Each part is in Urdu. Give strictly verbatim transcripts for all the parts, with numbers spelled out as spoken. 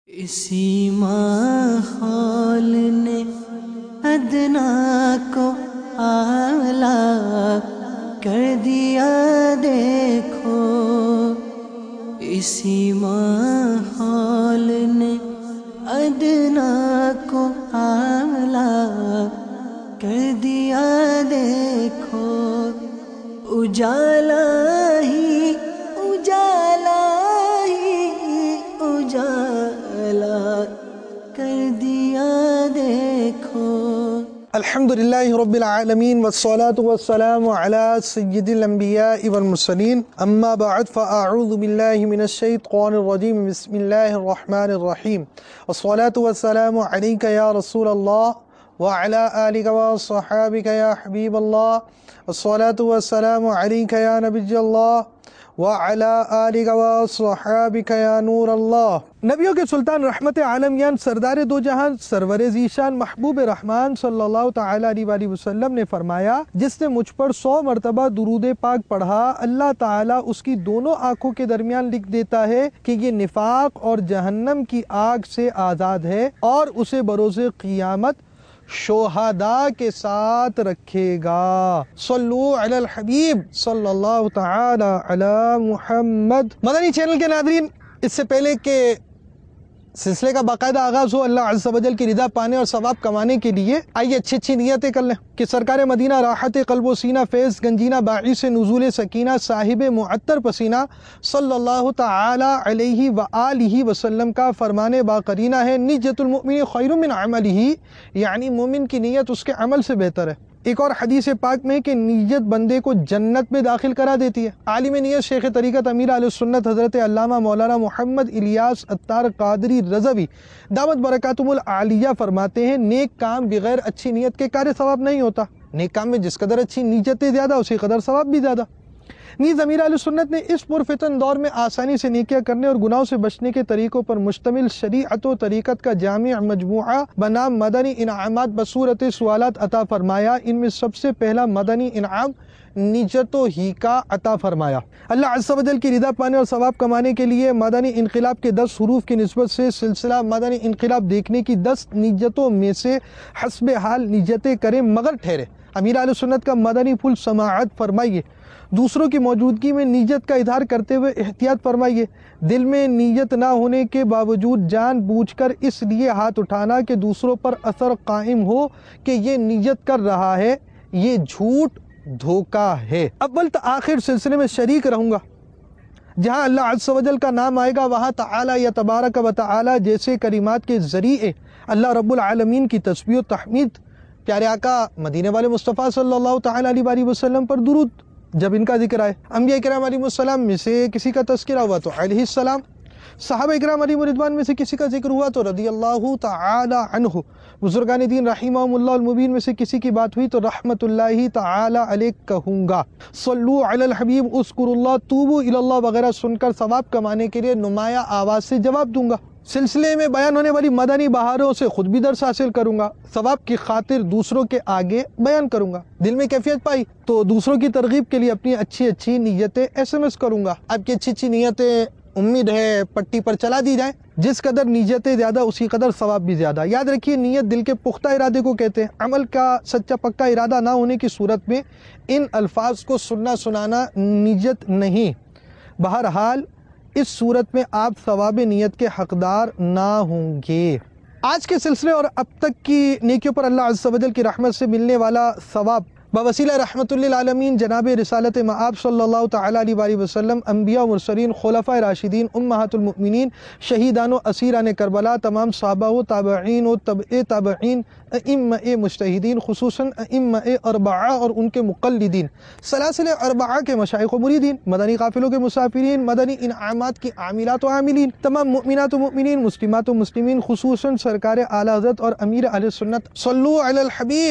اسی ماحول نے ادنا کو اعلیٰ کر دیا دیکھو، اسی ماحول نے ادنا کو اعلیٰ کر دیا دیکھو، اجالا ہی اجالا ہی اجالا کر دیا دیکھو۔ الحمدللہ رب العالمین والصلاة والسلام علی سید الانبیاء والمرسلین، اما بعد فاعوذ باللہ من الشیطان الرجیم، بسم اللہ الرحمن الرحیم، والصلاة والسلام علیک یا رسول اللہ وعلی آلک وصحابک یا حبیب اللہ، والصلاة والسلام علیک یا نبی اللہ وعلی آلک وصحابک یا نور اللہ۔ نبیوں کے سلطان رحمت عالمیان سردار دو جہان سرور ذیشان محبوب رحمان صلی اللہ تعالی علیہ وآلہ وسلم نے فرمایا، جس نے مجھ پر سو مرتبہ درود پاک پڑھا، اللہ تعالیٰ اس کی دونوں آنکھوں کے درمیان لکھ دیتا ہے کہ یہ نفاق اور جہنم کی آگ سے آزاد ہے، اور اسے بروز قیامت شہداء کے ساتھ رکھے گا۔ صلو علی الحبیب صلی اللہ تعالی علی محمد۔ مدنی چینل کے ناظرین، اس سے پہلے کہ سلسلے کا باقاعدہ آغاز ہو اللہ عز و جل کی رضا پانے اور ثواب کمانے کے لیے، آئیے اچھی اچھی نیتیں کر لیں کہ سرکار مدینہ راحت قلب و سینہ فیض گنجینہ باعث نزول سکینہ صاحب معطر پسینہ صلی اللہ تعالی علیہ وآلہ وسلم کا فرمان باقرینہ ہے، نیت المؤمن خیر من عملہ، یعنی مومن کی نیت اس کے عمل سے بہتر ہے۔ ایک اور حدیث پاک میں کہ نیت بندے کو جنت میں داخل کرا دیتی ہے۔ عالم نیت شیخ طریقت امیر اہل سنت حضرت علامہ مولانا محمد الیاس عطار قادری رضوی دامت برکاتہم العالیہ فرماتے ہیں، نیک کام بغیر اچھی نیت کے کار ثواب نہیں ہوتا۔ نیک کام میں جس قدر اچھی نیتیں زیادہ، اسی قدر ثواب بھی زیادہ۔ نیز امیر اہل سنت نے اس پرفتن دور میں آسانی سے نیکیاں کرنے اور گناہوں سے بچنے کے طریقوں پر مشتمل شریعت و طریقت کا جامع مجموعہ بنام مدنی انعامات بصورت سوالات عطا فرمایا۔ ان میں سب سے پہلا مدنی انعام نیت و ہی کا عطا فرمایا۔ اللہ عز و جل کی رضا پانے اور ثواب کمانے کے لیے مدنی انقلاب کے دس حروف کی نسبت سے سلسلہ مدنی انقلاب دیکھنے کی دس نیتوں میں سے حسب حال نیتیں کریں مگر ٹھہرے۔ امیر اہل سنت کا مدنی پھول سماعت فرمائیے، دوسروں کی موجودگی میں نیت کا اظہار کرتے ہوئے احتیاط فرمائیے، دل میں نیت نہ ہونے کے باوجود جان بوجھ کر اس لیے ہاتھ اٹھانا کہ دوسروں پر اثر قائم ہو کہ یہ نیت کر رہا ہے، یہ جھوٹ دھوکہ ہے۔ اول تا آخر سلسلے میں شریک رہوں گا، جہاں اللہ عز و جل کا نام آئے گا وہاں تعالی یا تبارک و تعالی جیسے کلمات کے ذریعے اللہ رب العالمین کی تسبیح و تحمید، پیارے آقا مدینے والے مصطفیٰ صلی اللہ تعالی علیہ وآلہ وسلم پر درود جب ان کا ذکر آئے، انبیاء کرام علیہ السلام میں سے کسی کا تذکرہ ہوا تو علیہ السلام، صحابہ کرام علیہ رضوان میں سے کسی کا ذکر ہوا تو رضی اللہ تعالی عنہ، بزرگان دین رحمہم اللہ المبین میں سے کسی کی بات ہوئی تو رحمت اللہ تعالی علیہ کہوں گا۔ صلو علی الحبیب اذکروا اللہ توبوا الی اللہ وغیرہ سن کر ثواب کمانے کے لیے نمایاں آواز سے جواب دوں گا۔ سلسلے میں بیان ہونے والی مدنی بہاروں سے خود بھی درس حاصل کروں گا، ثواب کی خاطر دوسروں کے آگے بیان کروں گا۔ دل میں کیفیت پائی تو دوسروں کی ترغیب کے لیے اپنی اچھی اچھی نیتیں ایس ایم ایس کروں گا۔ آپ کی اچھی اچھی نیتیں امید ہے پٹی پر چلا دی جائیں، جس قدر نیتیں زیادہ اسی قدر ثواب بھی زیادہ۔ یاد رکھیے، نیت دل کے پختہ ارادے کو کہتے ہیں، عمل کا سچا پکا ارادہ نہ ہونے کی صورت میں ان الفاظ کو سننا سنانا نیت نہیں۔ بہرحال اس صورت میں آپ ثواب نیت کے حقدار نہ ہوں گے۔ آج کے سلسلے اور اب تک کی نیکیوں پر اللہ عز و جل کی رحمت سے ملنے والا ثواب بوسیلہ رحمت للعالمین جناب رسالت مآب صلی اللہ تعالی علیہ وآلہ وسلم، انبیاء و مرسلین، خلفاء راشدین، امہات المؤمنین، شہیدان و اسیران کربلا، تمام صحابہ و تابعین و تبع تابعین، ائمہ مجتہدین، خصوصاً ائمہ اربعہ اور ان کے مقلدین، سلاسل اربعہ کے مشائخ و مریدین، مدنی قافلوں کے مسافرین، مدنی انعامات کی عاملات و عاملین، تمام مؤمنات و مؤمنین، مسلمات و مسلمین، خصوصاً سرکار اعلی حضرت اور امیر اہل سنت۔ صلو علی الحبیب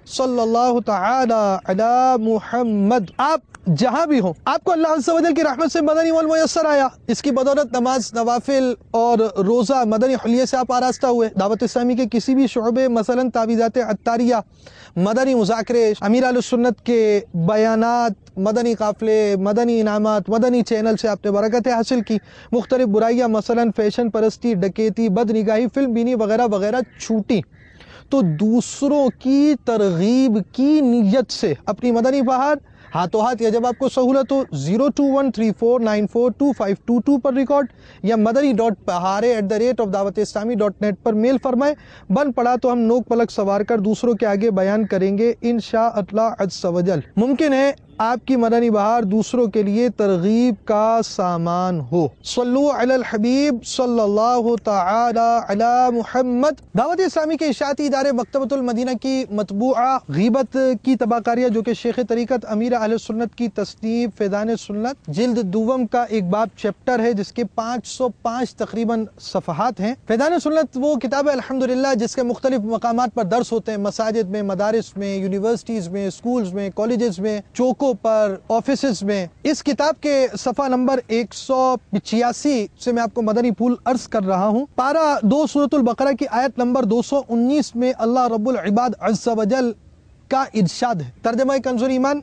صلی اللہ تعالی علی محمد۔ آپ جہاں بھی ہوں، آپ کو اللہ عز و جل کی رحمت سے مدنی مال میسر آیا، اس کی بدولت نماز، نوافل اور روزہ مدنی حلیے سے آپ آراستہ ہوئے۔ دعوت اسلامی کے کسی بھی شعبے، مثلا تعویذات عطاریہ، مدنی مذاکرے، امیر اہل سنت کے بیانات، مدنی قافلے، مدنی انعامات، مدنی چینل سے آپ نے برکتیں حاصل کی۔ مختلف برائیاں مثلا فیشن پرستی، ڈکیتی، بد نگاہی، فلم بینی وغیرہ وغیرہ چھوٹی، تو دوسروں کی ترغیب کی نیت سے اپنی مدنی بہار ہاتھوں ہاتھ، یا جب آپ کو سہولت ہو zero two one three four nine four two five two two پر ریکارڈ، یا مدنی ڈاٹ پہارے at the rate of Dawat Islami dot net پر میل فرمائے۔ بن پڑا تو ہم نوک پلک سوار کر دوسروں کے آگے بیان کریں گے انشاء اللہ عز و جل۔ ممکن ہے آپ کی مدنی بہار دوسروں کے لیے ترغیب کا سامان ہو۔ صلو علی الحبیب صلی اللہ تعالی علی محمد۔ دعوت اسلامی کے اشاعتی ادارے مکتبۃ المدینہ کی مطبوعہ غیبت کی تباکاریہ، جو کہ شیخ طریقت امیر اہل سنت کی تصنیف فیضان سنت جلد دوم کا ایک باب چیپٹر ہے، جس کے پانچ سو پانچ تقریباً صفحات ہیں۔ فیضان سنت وہ کتاب ہے الحمدللہ جس کے مختلف مقامات پر درس ہوتے ہیں، مساجد میں، مدارس میں، یونیورسٹیز میں، اسکولز میں، کالجز میں، چوکوں پر، آفیسز میں۔ اس کتاب کے صفحہ نمبر ایک سو پچاسی سے میں آپ کو مدنی پھول عرض کر رہا ہوں۔ پارہ دو سورۃ البقرہ کی آیت نمبر دو سو انیس میں اللہ رب العباد عز و جل کا ارشاد ہے۔ ترجمہ کنز ایمان: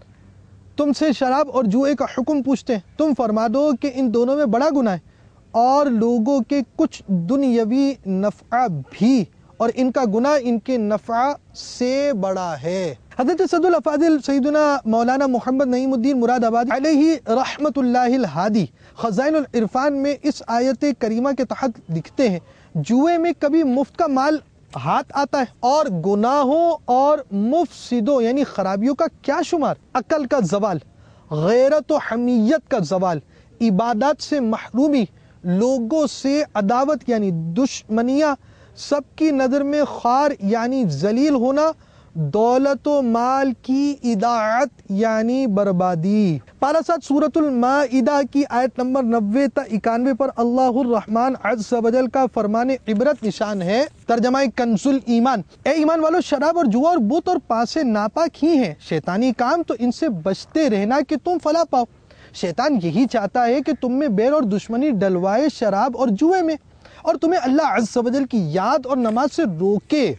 تم سے شراب اور جوئے کا حکم پوچھتے ہیں، تم فرما دو کہ ان دونوں میں بڑا گناہ ہے، اور لوگوں کے کچھ دنیاوی نفع بھی، اور ان کا گناہ ان کے نفع سے بڑا ہے۔ حضرت صد الافاضل سیدنا مولانا محمد نعیم الدین مراد آبادی علیہ رحمت اللہ الہادی خزائن العرفان میں اس آیت کریمہ کے تحت لکھتے ہیں، جوئے میں کبھی مفت کا مال ہاتھ آتا ہے، اور گناہوں اور مفسدوں یعنی خرابیوں کا کیا شمار، عقل کا زوال، غیرت و حمیت کا زوال، عبادات سے محرومی، لوگوں سے عداوت یعنی دشمنیاں، سب کی نظر میں خوار یعنی ذلیل ہونا، دولت و مال کی اضاعت یعنی بربادی۔ پارہ سات سورۃ المائدہ کی آیت نمبر نوے تا اکانوے پر اللہ الرحمن عز و جل کا فرمان عبرت نشان ہے۔ ترجمہ کنز ایمان: اے ایمان والو، شراب اور جوا اور بت اور پانسے ناپاک ہی ہیں، شیطانی کام، تو ان سے بچتے رہنا کہ تم فلاح پاؤ۔ شیطان یہی چاہتا ہے کہ تم میں بیر اور دشمنی ڈلوائے شراب اور جوئے میں، اور تمہیں اللہ عز و جل کی یاد اور نماز سے روکے،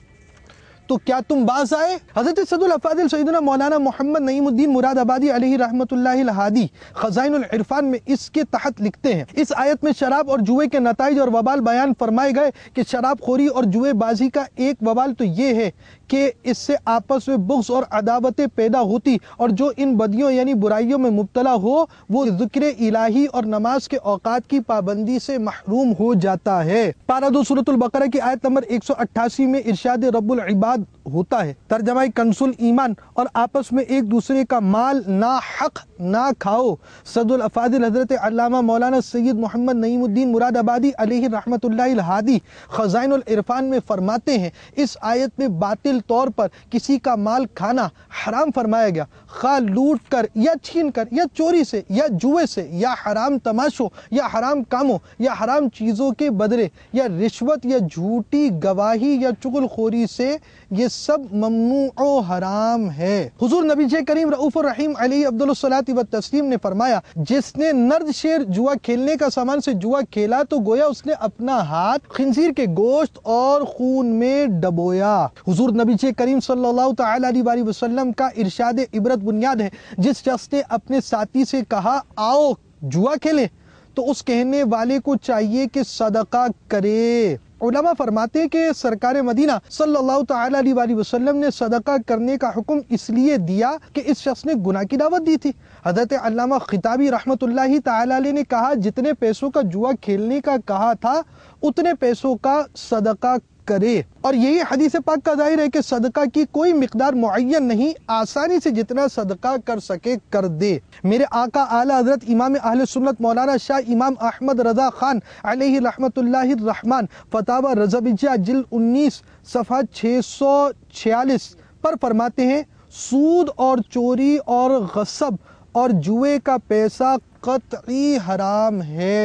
تو کیا تم باز آئے؟ حضرت صد الافاضل سیدنا مولانا محمد نعیم الدین مراد آبادی علیہ رحمت اللہ الہادی خزائن العرفان میں اس کے تحت لکھتے ہیں، اس آیت میں شراب اور جوئے کے نتائج اور وبال بیان فرمائے گئے کہ شراب خوری اور جوئے بازی کا ایک وبال تو یہ ہے کہ اس سے آپس میں بغض اور عداوتیں پیدا ہوتی، اور جو ان بدیوں یعنی برائیوں میں مبتلا ہو وہ ذکر الہی اور نماز کے اوقات کی پابندی سے محروم ہو جاتا ہے۔ پارہ دو سورۃ البقرہ کی آیت نمبر ایک سو اٹھاسی میں ارشاد رب العباد ہوتا ہے۔ ترجمہ کنز ایمان: اور آپس میں ایک دوسرے کا مال نا حق نہ کھاؤ۔ صد الافاضل حضرت علامہ مولانا سید محمد نعیم الدین مراد آبادی علیہ رحمت اللہ الہادی خزائن العرفان میں فرماتے ہیں، اس آیت میں باطل طور پر کسی کا مال کھانا حرام فرمایا گیا، خواہ لوٹ کر یا چھین کر یا چوری سے یا جوئے سے یا حرام تماشوں یا حرام کاموں یا حرام چیزوں کے بدلے یا رشوت یا جھوٹی گواہی یا چغل خوری سے، یہ سب ممنوع و حرام ہے۔ حضور نبی کریم رؤوف الرحیم علیہ افضل الصلاۃ والتسلیم نے فرمایا، جس نے نرد شیر جوا کھیلنے کا سامان سے جوا کھیلا تو گویا اس نے اپنا ہاتھ خنزیر کے گوشت اور خون میں ڈبویا۔ حضور نبی کریم صلی اللہ تعالی علیہ وآلہ وسلم کا ارشاد عبرت بنیاد ہے، جس شخص نے اپنے ساتھی سے کہا آؤ جوا کھیلیں، تو اس کہنے والے کو چاہیے کہ صدقہ کرے۔ علماء فرماتے ہیں کہ سرکار مدینہ صلی اللہ تعالی علیہ وآلہ وسلم نے صدقہ کرنے کا حکم اس لیے دیا کہ اس شخص نے گناہ کی دعوت دی تھی۔ حضرت علامہ خطابی رحمت اللہ تعالی علیہ نے کہا، جتنے پیسوں کا جوا کھیلنے کا کہا تھا اتنے پیسوں کا صدقہ کرے، اور یہی حدیث پاک کا ظاہر ہے کہ صدقہ کی کوئی مقدار معین نہیں، آسانی سے جتنا صدقہ کر سکے کر دے۔ میرے آقا اعلی حضرت امام اہل سنت مولانا شاہ امام احمد رضا خان علیہ رحمت اللہ الرحمن فتاوی رضویہ جلد انیس صفحہ چھ سو چھیالیس پر فرماتے ہیں، سود اور چوری اور غصب اور جوئے کا پیسہ قطعی حرام ہے۔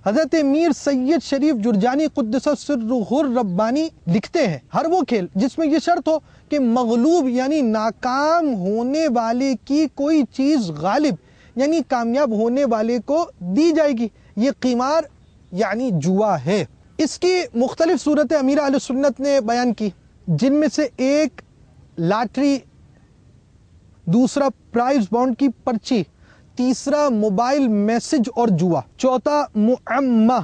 حضرت میر سید شریف جرجانی قدس سرہ الربانی لکھتے ہیں ہر وہ کھیل جس میں یہ شرط ہو کہ مغلوب یعنی ناکام ہونے والے کی کوئی چیز غالب یعنی کامیاب ہونے والے کو دی جائے گی، یہ قمار یعنی جوا ہے۔ اس کی مختلف صورتیں امیر اہل سنت نے بیان کی، جن میں سے ایک لاٹری، دوسرا پرائز بانڈ کی پرچی، تیسرا موبائل میسج اور جوا، چوتھا معمہ،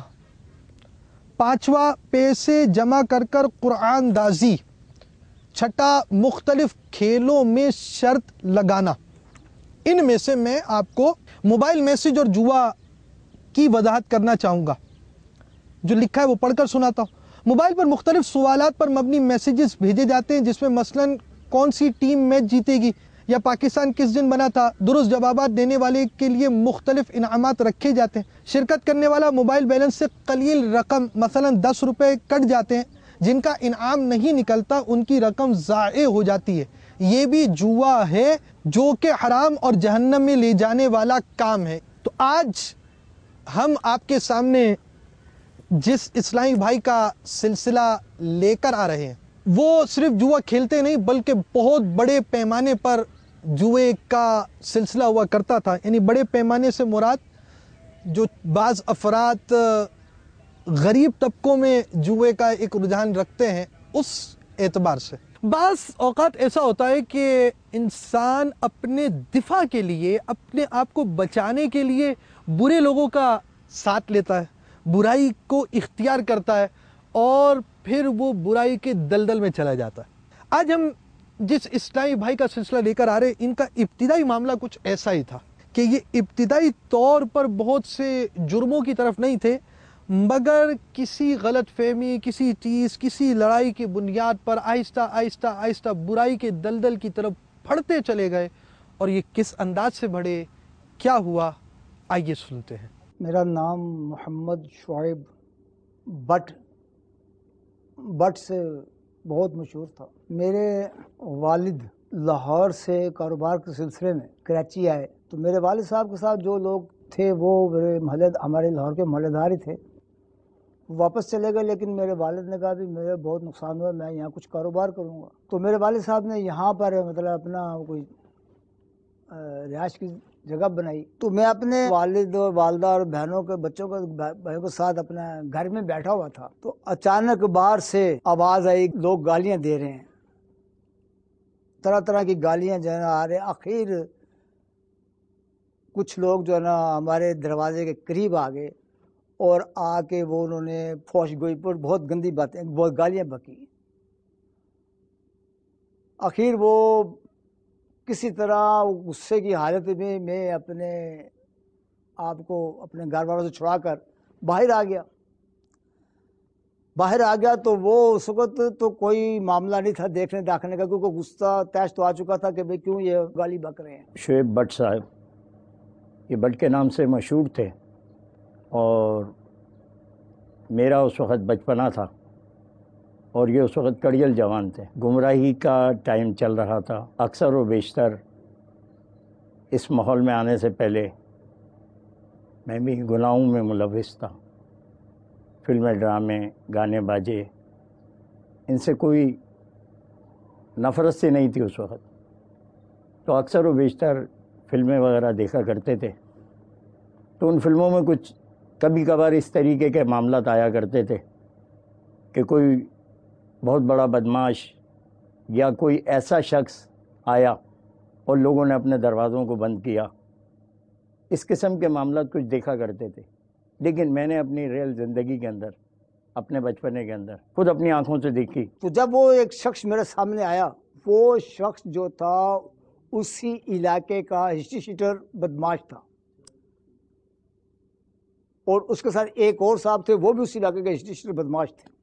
پانچواں پیسے جمع کر کر قرآن دازی، چھٹا مختلف کھیلوں میں شرط لگانا۔ ان میں سے میں آپ کو موبائل میسج اور جوا کی وضاحت کرنا چاہوں گا، جو لکھا ہے وہ پڑھ کر سناتا ہوں۔ موبائل پر مختلف سوالات پر مبنی میسیجز بھیجے جاتے ہیں، جس میں مثلاً کون سی ٹیم میچ جیتے گی یا پاکستان کس دن بنا تھا، درست جوابات دینے والے کے لیے مختلف انعامات رکھے جاتے ہیں۔ شرکت کرنے والا موبائل بیلنس سے قلیل رقم مثلاً دس روپے کٹ جاتے ہیں، جن کا انعام نہیں نکلتا ان کی رقم ضائع ہو جاتی ہے۔ یہ بھی جوا ہے جو کہ حرام اور جہنم میں لے جانے والا کام ہے۔ تو آج ہم آپ کے سامنے جس اسلامی بھائی کا سلسلہ لے کر آ رہے ہیں وہ صرف جوا کھیلتے نہیں بلکہ بہت بڑے پیمانے پر جوئے کا سلسلہ ہوا کرتا تھا۔ یعنی بڑے پیمانے سے مراد جو بعض افراد غریب طبقوں میں جوئے کا ایک رجحان رکھتے ہیں، اس اعتبار سے بعض اوقات ایسا ہوتا ہے کہ انسان اپنے دفاع کے لیے، اپنے آپ کو بچانے کے لیے برے لوگوں کا ساتھ لیتا ہے، برائی کو اختیار کرتا ہے اور پھر وہ برائی کے دلدل میں چلا جاتا ہے۔ آج ہم جس اسلامی بھائی کا سلسلہ لے کر آ رہے ہیں، ان کا ابتدائی معاملہ کچھ ایسا ہی تھا کہ یہ ابتدائی طور پر بہت سے جرموں کی طرف نہیں تھے، مگر کسی غلط فہمی، کسی چیز، کسی لڑائی کی بنیاد پر آہستہ آہستہ آہستہ برائی کے دلدل کی طرف بڑھتے چلے گئے۔ اور یہ کس انداز سے بڑھے، کیا ہوا، آئیے سنتے ہیں۔ میرا نام محمد شعیب بٹ بٹ سے بہت مشہور تھا۔ میرے والد لاہور سے کاروبار کے سلسلے میں کراچی آئے، تو میرے والد صاحب کے ساتھ جو لوگ تھے وہ میرے محلے ہمارے لاہور کے محلے دار ہی تھے، واپس چلے گئے۔ لیکن میرے والد نے کہا بھی میرے بہت نقصان ہوا، میں یہاں کچھ کاروبار کروں گا۔ تو میرے والد صاحب نے یہاں پر مطلب اپنا کوئی رہائش کی جگہ بنائی۔ تو میں اپنے والد اور والدہ اور بہنوں کے بچوں کے بھائیوں کے ساتھ اپنا گھر میں بیٹھا ہوا تھا، تو اچانک باہر سے آواز آئی، لوگ گالیاں دے رہے ہیں، طرح طرح کی گالیاں جو ہے نا آ رہے۔ آخر کچھ لوگ جو ہے نا ہمارے دروازے کے قریب آ گئے اور آ کے وہ انہوں نے فوش گوئی پر بہت گندی باتیں، بہت گالیاں بکی۔ آخر وہ کسی طرح غصے کی حالت میں میں اپنے آپ کو اپنے گھر والوں سے چھڑا کر باہر آ گیا باہر آ گیا تو وہ اس وقت تو کوئی معاملہ نہیں تھا دیکھنے داکھنے کا، کیونکہ غصہ تیش تو آ چکا تھا کہ بھئی کیوں یہ گالی بک رہے ہیں۔ شعیب بٹ صاحب یہ بٹ کے نام سے مشہور تھے، اور میرا اس وقت بچپنا تھا اور یہ اس وقت کڑیل جوان تھے۔ گمراہی کا ٹائم چل رہا تھا۔ اکثر و بیشتر اس ماحول میں آنے سے پہلے میں بھی گناہوں میں ملوث تھا۔ فلمیں، ڈرامے، گانے باجے، ان سے کوئی نفرت سے نہیں تھی اس وقت، تو اکثر و بیشتر فلمیں وغیرہ دیکھا کرتے تھے۔ تو ان فلموں میں کچھ کبھی کبھار اس طریقے کے معاملات آیا کرتے تھے کہ کوئی بہت بڑا بدماش یا کوئی ایسا شخص آیا اور لوگوں نے اپنے دروازوں کو بند کیا، اس قسم کے معاملات کچھ دیکھا کرتے تھے۔ لیکن میں نے اپنی ریل زندگی کے اندر، اپنے بچپنے کے اندر خود اپنی آنکھوں سے دیکھی۔ تو جب وہ ایک شخص میرے سامنے آیا، وہ شخص جو تھا اسی علاقے کا ہسٹری شیٹر بدماش تھا، اور اس کے ساتھ ایک اور صاحب تھے، وہ بھی اسی علاقے کے ہسٹری شیٹر بدماش تھے۔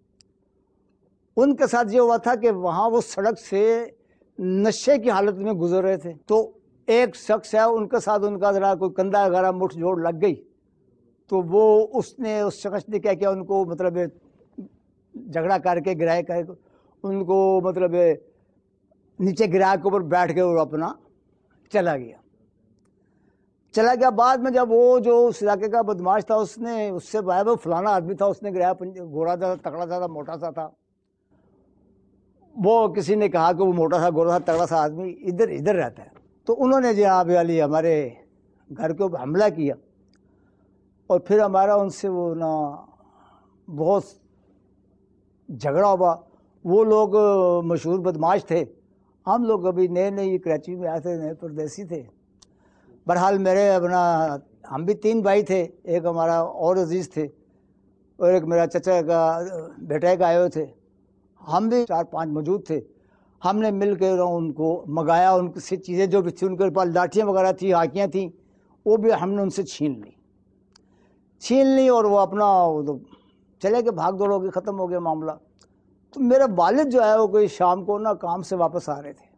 ان کے ساتھ یہ ہوا تھا کہ وہاں وہ سڑک سے نشے کی حالت میں گزر رہے تھے، تو ایک شخص ہے ان کے ساتھ ان کا ذرا کوئی کندھا وغیرہ مٹھ جوڑ لگ گئی، تو وہ اس نے اس شخص نے کیا کیا ان کو مطلب جھگڑا کر کے گرائے کر کے ان کو مطلب نیچے گرا کے اوپر بیٹھ کے وہ اپنا چلا گیا۔ چلا گیا۔ بعد میں جب وہ جو اس علاقے کا بدماش تھا اس نے اس سے وہ فلانا آدمی تھا، اس نے گرایا، گورا تھا، تکڑا سا تھا، موٹا سا تھا، وہ کسی نے کہا کہ وہ موٹا سا گورا سا تگڑا سا آدمی ادھر ادھر رہتا ہے، تو انہوں نے جناب علی ہمارے گھر کے اوپر حملہ کیا، اور پھر ہمارا ان سے وہ نا بہت جھگڑا ہوا۔ وہ لوگ مشہور بدماش تھے، ہم لوگ ابھی نئے نئے کراچی میں آئے تھے، نئے پردیسی تھے۔ بہرحال میرے اپنا ہم بھی تین بھائی تھے، ایک ہمارا اور عزیز تھے، اور ایک میرا چچا کا بیٹا ایک آئے ہوئے تھے، ہم بھی چار پانچ موجود تھے۔ ہم نے مل کے ان کو منگایا، ان سے چیزیں جو بھی تھیں، ان کے پاس لاٹھیاں وغیرہ تھیں، ہاکیاں تھیں، وہ بھی ہم نے ان سے چھین لی چھین لی اور وہ اپنا چلے کہ بھاگ دوڑ ہو گئی، ختم ہو گیا معاملہ۔ تو میرا والد جو ہے وہ کوئی شام کو نا کام سے واپس آ رہے تھے،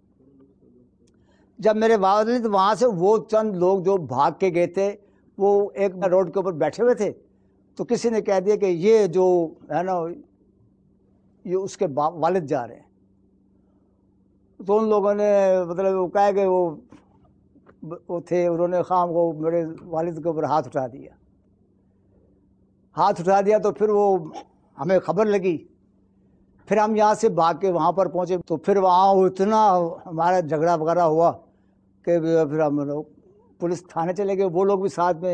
جب میرے والد وہاں سے وہ چند لوگ جو بھاگ کے گئے تھے وہ ایک روڈ کے اوپر بیٹھے ہوئے تھے، تو کسی نے کہہ دیا کہ یہ جو ہے نا یہ اس کے والد جا رہے ہیں۔ تو ان لوگوں نے مطلب وہ کہا کہ وہ وہ تھے، انہوں نے خام کو میرے والد کے اوپر ہاتھ اٹھا دیا ہاتھ اٹھا دیا تو پھر وہ ہمیں خبر لگی، پھر ہم یہاں سے بھاگ کے وہاں پر پہنچے، تو پھر وہاں اتنا ہمارا جھگڑا وغیرہ ہوا کہ پھر ہم لوگ پولیس تھانے چلے گئے، وہ لوگ بھی ساتھ میں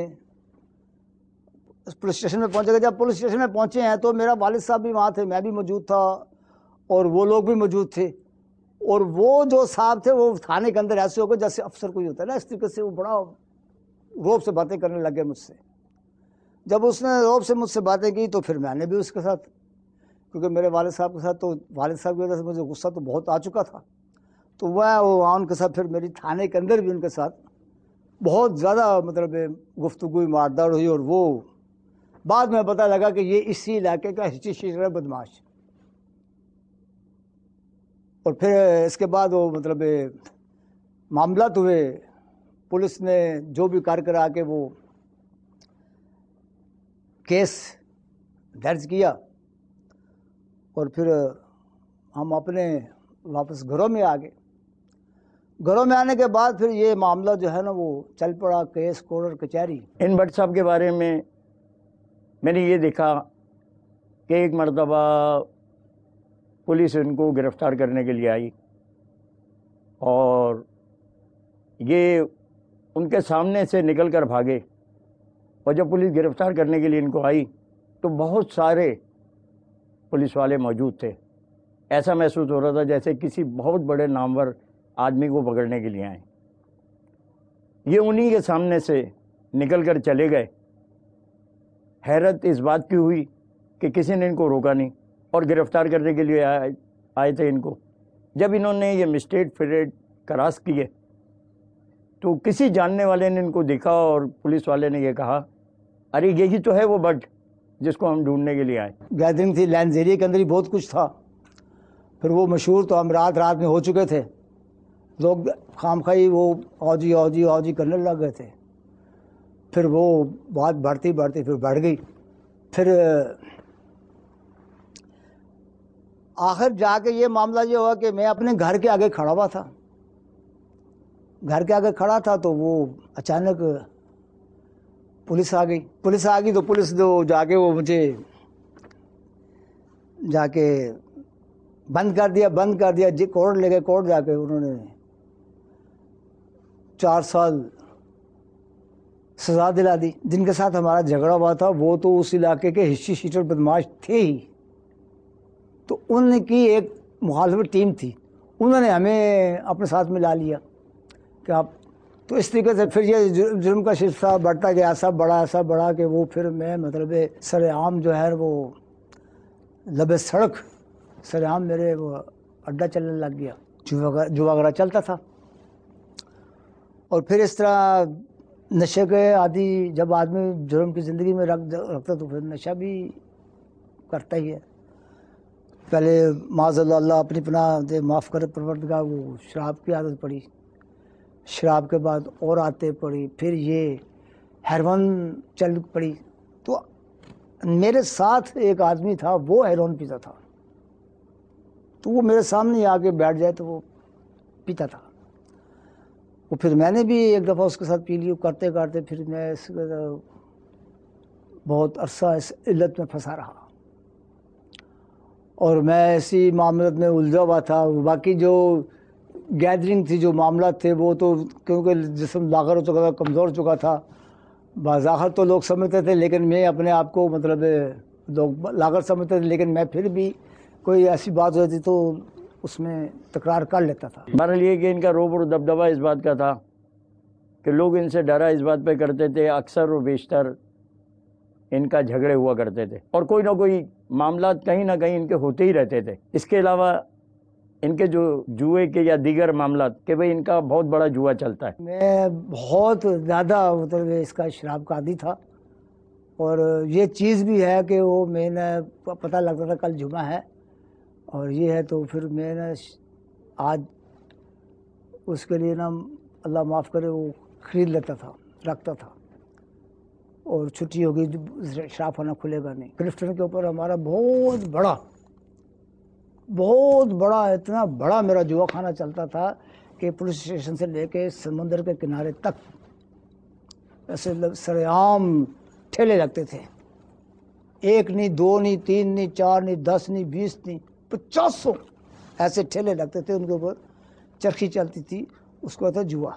پولیس اسٹیشن میں پہنچے گئے۔ جب پولیس اسٹیشن میں پہنچے ہیں تو میرا والد صاحب بھی وہاں تھے، میں بھی موجود تھا، اور وہ لوگ بھی موجود تھے، اور وہ جو صاحب تھے وہ تھانے کے اندر ایسے ہو گئے جیسے افسر کوئی ہوتا ہے نا، اس طریقے سے وہ بڑا روب سے باتیں کرنے لگے مجھ سے۔ جب اس نے روب سے مجھ سے باتیں کی تو پھر میں نے بھی اس کے ساتھ، کیونکہ میرے والد صاحب کے ساتھ تو والد صاحب کی وجہ سے مجھے غصہ تو بہت آ چکا تھا، تو وہ وہاں ان کے ساتھ پھر میری تھانے کے اندر بھی ان کے ساتھ بہت زیادہ مطلب گفتگو ماردار ہوئی، اور وہ بعد میں پتہ لگا کہ یہ اسی علاقے کا ہچی شیشر بدماش۔ اور پھر اس کے بعد وہ مطلب معاملات ہوئے، پولیس نے جو بھی کر کرا کے وہ کیس درج کیا، اور پھر ہم اپنے واپس گھروں میں آ گئے۔ گھروں میں آنے کے بعد پھر یہ معاملہ جو ہے نا وہ چل پڑا، کیس کورٹ اور کچہری۔ ان بٹ صاحب کے بارے میں میں نے یہ دیکھا کہ ایک مرتبہ پولیس ان کو گرفتار کرنے کے لیے آئی، اور یہ ان کے سامنے سے نکل کر بھاگے، اور جب پولیس گرفتار کرنے کے لیے ان کو آئی تو بہت سارے پولیس والے موجود تھے، ایسا محسوس ہو رہا تھا جیسے کسی بہت بڑے نامور آدمی کو پکڑنے کے لیے آئے۔ یہ انہی کے سامنے سے نکل کر چلے گئے۔ حیرت اس بات کی ہوئی کہ کسی نے ان کو روکا نہیں، اور گرفتار کرنے کے لیے آئے آئے تھے ان کو۔ جب انہوں نے یہ مسٹیٹ پیریڈ کراس کیے تو کسی جاننے والے نے ان کو دیکھا، اور پولیس والے نے یہ کہا ارے یہی تو ہے وہ بٹ جس کو ہم ڈھونڈنے کے لیے آئے۔ گیدرنگ تھی، لینز ایریا کے اندر ہی بہت کچھ تھا، پھر وہ مشہور تو ہم رات رات میں ہو چکے تھے، لوگ خام خواہی وہ اوجی اوجی اوجی کرنے لگ گئے تھے۔ پھر وہ بات بڑھتی بڑھتی پھر بڑھ گئی، پھر آخر جا کے یہ معاملہ یہ ہوا کہ میں اپنے گھر کے آگے کھڑا ہوا تھا گھر کے آگے کھڑا تھا تو وہ اچانک پولیس آ گئی پولیس آ گئی تو پولیس جو جا کے وہ مجھے جا کے بند کر دیا بند کر دیا جی کورٹ لے گئے۔ کورٹ جا کے انہوں نے چار سال سزا دلا دی۔ جن کے ساتھ ہمارا جھگڑا ہوا تھا وہ تو اس علاقے کے ہسٹری شیٹر بدماش تھے ہی، تو ان کی ایک مخالف ٹیم تھی، انہوں نے ہمیں اپنے ساتھ ملا لیا کہ آپ، تو اس طریقے سے پھر یہ جرم کا شرفہ بڑھتا گیا، ایسا بڑا ایسا بڑا کہ وہ پھر میں مطلب سر عام جو ہے وہ لب سڑک سر عام میرے وہ اڈا چلنے لگ گیا، جو وغیرہ چلتا تھا۔ اور پھر اس طرح نشے کے عادی جب آدمی جرم کی زندگی میں رکھ رکھتا تو پھر نشہ بھی کرتا ہی ہے۔ پہلے معاذ اللہ اللہ اپنی پناہ دے معاف کرے پروردگار، وہ شراب کی عادت پڑی، شراب کے بعد اور آتے پڑی، پھر یہ ہیروئن چل پڑی۔ تو میرے ساتھ ایک آدمی تھا وہ ہیروئن پیتا تھا، تو وہ میرے سامنے آ کے بیٹھ جائے تو وہ پیتا تھا۔ وہ پھر میں نے بھی ایک دفعہ اس کے ساتھ پی لی، کرتے کرتے پھر میں اس بہت عرصہ اس علت میں پھنسا رہا اور میں ایسی معاملات میں الجھا ہوا تھا۔ باقی جو گیدرنگ تھی، جو معاملات تھے، وہ تو کیونکہ جسم لاغر ہو چکا تھا، کمزور چکا تھا، بظاہر تو لوگ سمجھتے تھے، لیکن میں اپنے آپ کو مطلب لوگ لاغر سمجھتے تھے، لیکن میں پھر بھی کوئی ایسی بات ہوتی تھی تو اس میں تکرار کر لیتا تھا۔ بہرحال یہ کہ ان کا روب اور دبدبہ اس بات کا تھا کہ لوگ ان سے ڈرا اس بات پہ کرتے تھے، اکثر و بیشتر ان کا جھگڑے ہوا کرتے تھے اور کوئی نہ کوئی معاملات کہیں نہ کہیں ان کے ہوتے ہی رہتے تھے۔ اس کے علاوہ ان کے جو جوئے کے یا دیگر معاملات کہ بھئی ان کا بہت بڑا جوا چلتا ہے۔ میں بہت زیادہ مطلب اس کا شراب کا عادی تھا اور یہ چیز بھی ہے کہ وہ میں نے پتہ لگتا تھا کل جمعہ ہے اور یہ ہے، تو پھر میں نے آج اس کے لیے نا اللہ معاف کرے وہ خرید لیتا تھا، رکھتا تھا، اور چھٹی ہوگی شراب خانہ کھلے گا نہیں۔ کلفٹن کے اوپر ہمارا بہت بڑا بہت بڑا اتنا بڑا میرا جوا خانہ چلتا تھا کہ پولیس اسٹیشن سے لے کے سمندر کے کنارے تک ایسے سر عام ٹھیلے لگتے تھے، ایک نہیں، دو نہیں، تین نہیں، چار نہیں، دس نہیں، بیس نہیں، پچاسوں ایسے ٹھیلے لگتے تھے، ان کے اوپر چرخی چلتی تھی، اس کو تھا جوا۔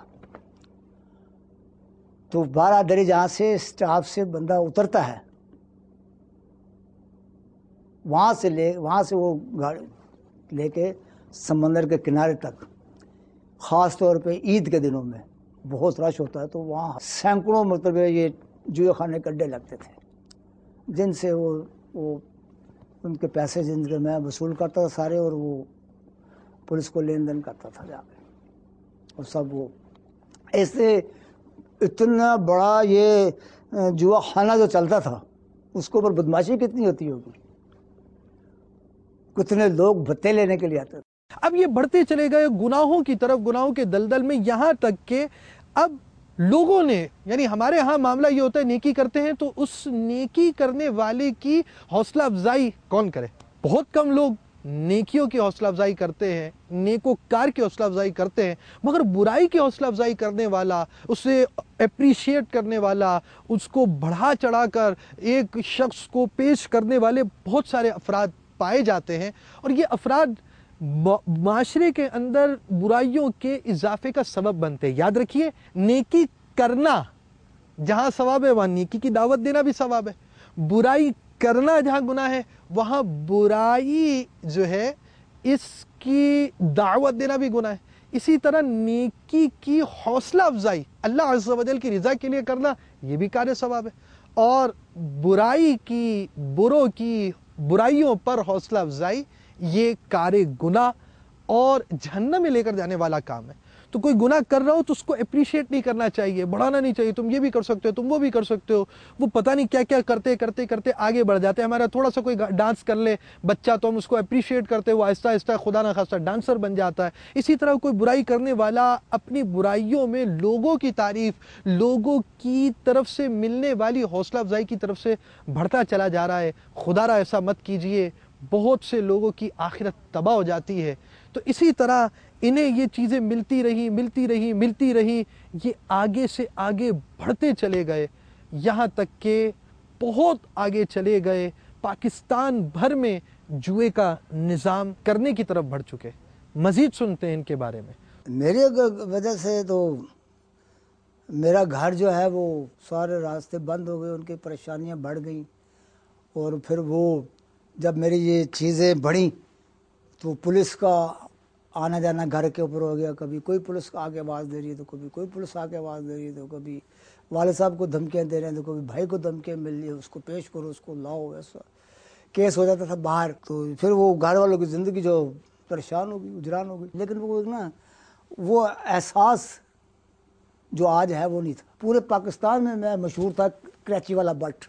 تو بارہ دری جہاں سے اسٹاف سے بندہ اترتا ہے وہاں سے لے وہاں سے وہ گاڑی لے کے سمندر کے کنارے تک، خاص طور پہ عید کے دنوں میں بہت رش ہوتا ہے، تو وہاں سینکڑوں مطلب یہ جوئے خانے کے اڈے لگتے تھے، جن سے وہ وہ ان کے پیسے جن کے میں وصول کرتا تھا سارے، اور وہ پولیس کو لین دین کرتا تھا جا کے، اور سب وہ ایسے اتنا بڑا یہ جوا خانہ جو چلتا تھا، اس کے اوپر بدماشی کتنی ہوتی ہوگی، کتنے لوگ بھتے لینے کے لیے آتے تھے۔ اب یہ بڑھتے چلے گئے گناہوں کی طرف، گناہوں کے دلدل میں، یہاں تک کہ اب لوگوں نے، یعنی ہمارے ہاں معاملہ یہ ہوتا ہے نیکی کرتے ہیں تو اس نیکی کرنے والے کی حوصلہ افزائی کون کرے؟ بہت کم لوگ نیکیوں کی حوصلہ افزائی کرتے ہیں، نیکوکار کی حوصلہ افزائی کرتے ہیں، مگر برائی کی حوصلہ افزائی کرنے والا، اسے اپریشیٹ کرنے والا، اس کو بڑھا چڑھا کر ایک شخص کو پیش کرنے والے بہت سارے افراد پائے جاتے ہیں، اور یہ افراد معاشرے کے اندر برائیوں کے اضافے کا سبب بنتے ہیں۔ یاد رکھیے، نیکی کرنا جہاں ثواب ہے وہاں نیکی کی دعوت دینا بھی ثواب ہے، برائی کرنا جہاں گناہ ہے وہاں برائی جو ہے اس کی دعوت دینا بھی گناہ ہے۔ اسی طرح نیکی کی حوصلہ افزائی اللہ عز و جل کی رضا کے لیے کرنا، یہ بھی کار ثواب ہے، اور برائی کی بروں کی برائیوں پر حوصلہ افزائی یہ کار گناہ اور جہنم میں لے کر جانے والا کام ہے۔ تو کوئی گناہ کر رہا ہو تو اس کو اپریشیٹ نہیں کرنا چاہیے، بڑھانا نہیں چاہیے، تم یہ بھی کر سکتے ہو، تم وہ بھی کر سکتے ہو۔ وہ پتہ نہیں کیا کیا کرتے کرتے کرتے آگے بڑھ جاتے ہیں۔ ہمارا تھوڑا سا کوئی ڈانس کر لے بچہ تو ہم اس کو اپریشیٹ کرتے، وہ آہستہ آہستہ خدا نہ خواستہ ڈانسر بن جاتا ہے۔ اسی طرح کوئی برائی کرنے والا اپنی برائیوں میں لوگوں کی تعریف، لوگوں کی طرف سے ملنے والی حوصلہ افزائی کی طرف سے بڑھتا چلا جا رہا ہے۔ خدا را ایسا مت کیجئے، بہت سے لوگوں کی آخرت تباہ ہو جاتی ہے۔ تو اسی طرح انہیں یہ چیزیں ملتی رہی ملتی رہی ملتی رہی یہ آگے سے آگے بڑھتے چلے گئے، یہاں تک کہ بہت آگے چلے گئے، پاکستان بھر میں جوئے کا نظام کرنے کی طرف بڑھ چکے۔ مزید سنتے ہیں ان کے بارے میں۔ میرے وجہ سے تو میرا گھر جو ہے وہ سارے راستے بند ہو گئے، ان کی پریشانیاں بڑھ گئیں، اور پھر وہ جب میری یہ چیزیں بڑھیں تو پولیس کا آنا جانا گھر کے اوپر ہو گیا، کبھی کوئی پولیس آ کے آواز دے رہی ہے تو کبھی کوئی پولیس آ کے آواز دے رہی ہے، تو کبھی والد صاحب کو دھمکیاں دے رہے ہیں، تو کبھی بھائی کو دھمکیاں مل رہی ہے، اس کو پیش کرو، اس کو لاؤ، ایسا کیس ہو جاتا تھا باہر۔ تو پھر وہ گھر والوں کی زندگی جو پریشان ہو گئی، اجران ہو گئی، لیکن وہ نا وہ احساس جو آج ہے وہ نہیں تھا۔ پورے پاکستان میں میں مشہور تھا کراچی والا بٹ،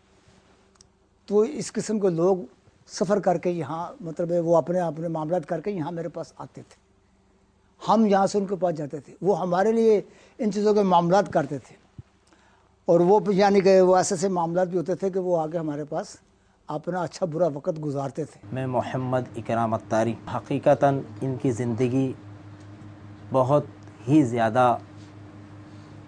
تو اس قسم کے لوگ سفر کر کے یہاں مطلب وہ اپنے اپنے معاملات کر کے یہاں میرے پاس آتے تھے، ہم یہاں سے ان کے پاس جاتے تھے، وہ ہمارے لیے ان چیزوں کے معاملات کرتے تھے، اور وہ یعنی کہ وہ ایسے ایسے معاملات بھی ہوتے تھے کہ وہ آگے ہمارے پاس اپنا اچھا برا وقت گزارتے تھے۔ میں محمد اکرام اتاری، حقیقتاً ان کی زندگی بہت ہی زیادہ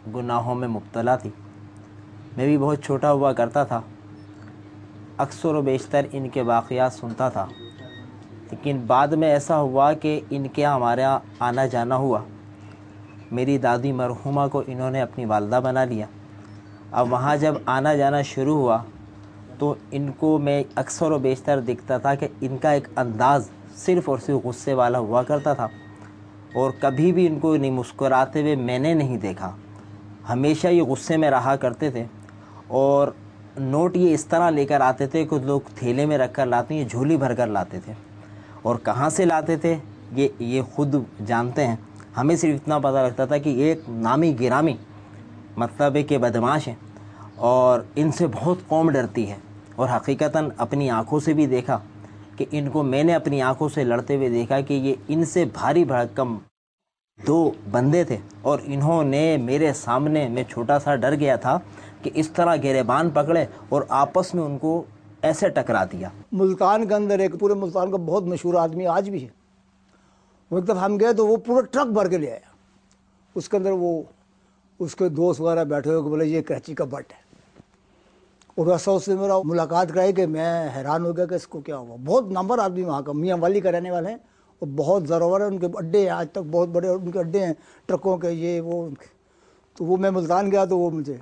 گناہوں میں مبتلا تھی. میں بھی بہت چھوٹا ہوا کرتا تھا, اکثر و بیشتر ان کے واقعات سنتا تھا, لیکن بعد میں ایسا ہوا کہ ان کے ہمارے یہاں آنا جانا ہوا. میری دادی مرحومہ کو انہوں نے اپنی والدہ بنا لیا. اب وہاں جب آنا جانا شروع ہوا تو ان کو میں اکثر و بیشتر دکھتا تھا کہ ان کا ایک انداز صرف اور صرف غصے والا ہوا کرتا تھا, اور کبھی بھی ان کو نہیں مسکراتے ہوئے میں نے نہیں دیکھا. ہمیشہ یہ غصے میں رہا کرتے تھے, اور نوٹ یہ اس طرح لے کر آتے تھے کہ لوگ تھیلے میں رکھ کر لاتے ہیں, یہ جھولی بھر کر لاتے تھے, اور کہاں سے لاتے تھے یہ یہ خود جانتے ہیں. ہمیں صرف اتنا پتہ لگتا تھا کہ ایک نامی گرامی مطلب ہے کہ بدماش ہیں, اور ان سے بہت قوم ڈرتی ہے. اور حقیقتاً اپنی آنکھوں سے بھی دیکھا کہ ان کو میں نے اپنی آنکھوں سے لڑتے ہوئے دیکھا کہ یہ ان سے بھاری بھرکم دو بندے تھے, اور انہوں نے میرے سامنے, میں چھوٹا سا ڈر گیا تھا کہ اس طرح گریبان پکڑے اور آپس میں ان کو ایسے ٹکرا دیا. ملتان کے اندر ایک پورے ملتان کا بہت مشہور آدمی آج بھی ہے, وہ ایک دفعہ ہم گئے تو وہ پورا ٹرک بھر کے لے آیا. اس کے اندر وہ اس کے دوست وغیرہ بیٹھے ہوئے کہ بولے یہ کراچی کا بٹ ہے, اور ایسا اس سے میرا ملاقات کرائی کہ میں حیران ہو گیا کہ اس کو کیا ہوا. بہت نمبر آدمی وہاں کا, میاں والی کا رہنے والے ہیں, اور بہت زورور ہے, ان کے اڈے ہیں آج تک بہت بڑے, ان کے اڈے ہیں ٹرکوں کے, یہ وہ. تو وہ میں ملتان گیا تو وہ مجھے,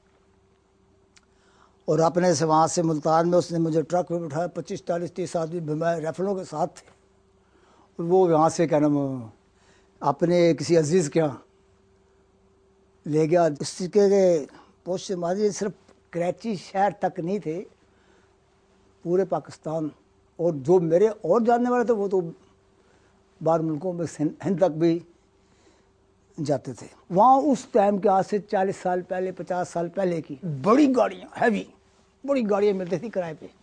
اور اپنے سے وہاں سے ملتان میں اس نے مجھے ٹرک میں بٹھایا, پچیس چالیس تیس آدمی ریفلوں کے ساتھ تھے, اور وہ وہاں سے کیا نام اپنے کسی عزیز کے یہاں لے گیا. اس کے پوچھ سے ماضی صرف کراچی شہر تک نہیں تھے, پورے پاکستان, اور جو میرے اور جاننے والے تھے وہ تو باہر ملکوں میں ہند تک بھی جاتے تھے. وہاں اس ٹائم کے آج سے چالیس سال پہلے, پچاس سال پہلے کی بڑی گاڑیاں, ہیوی بڑی گاڑیاں ملتی تھی کرائے پہ.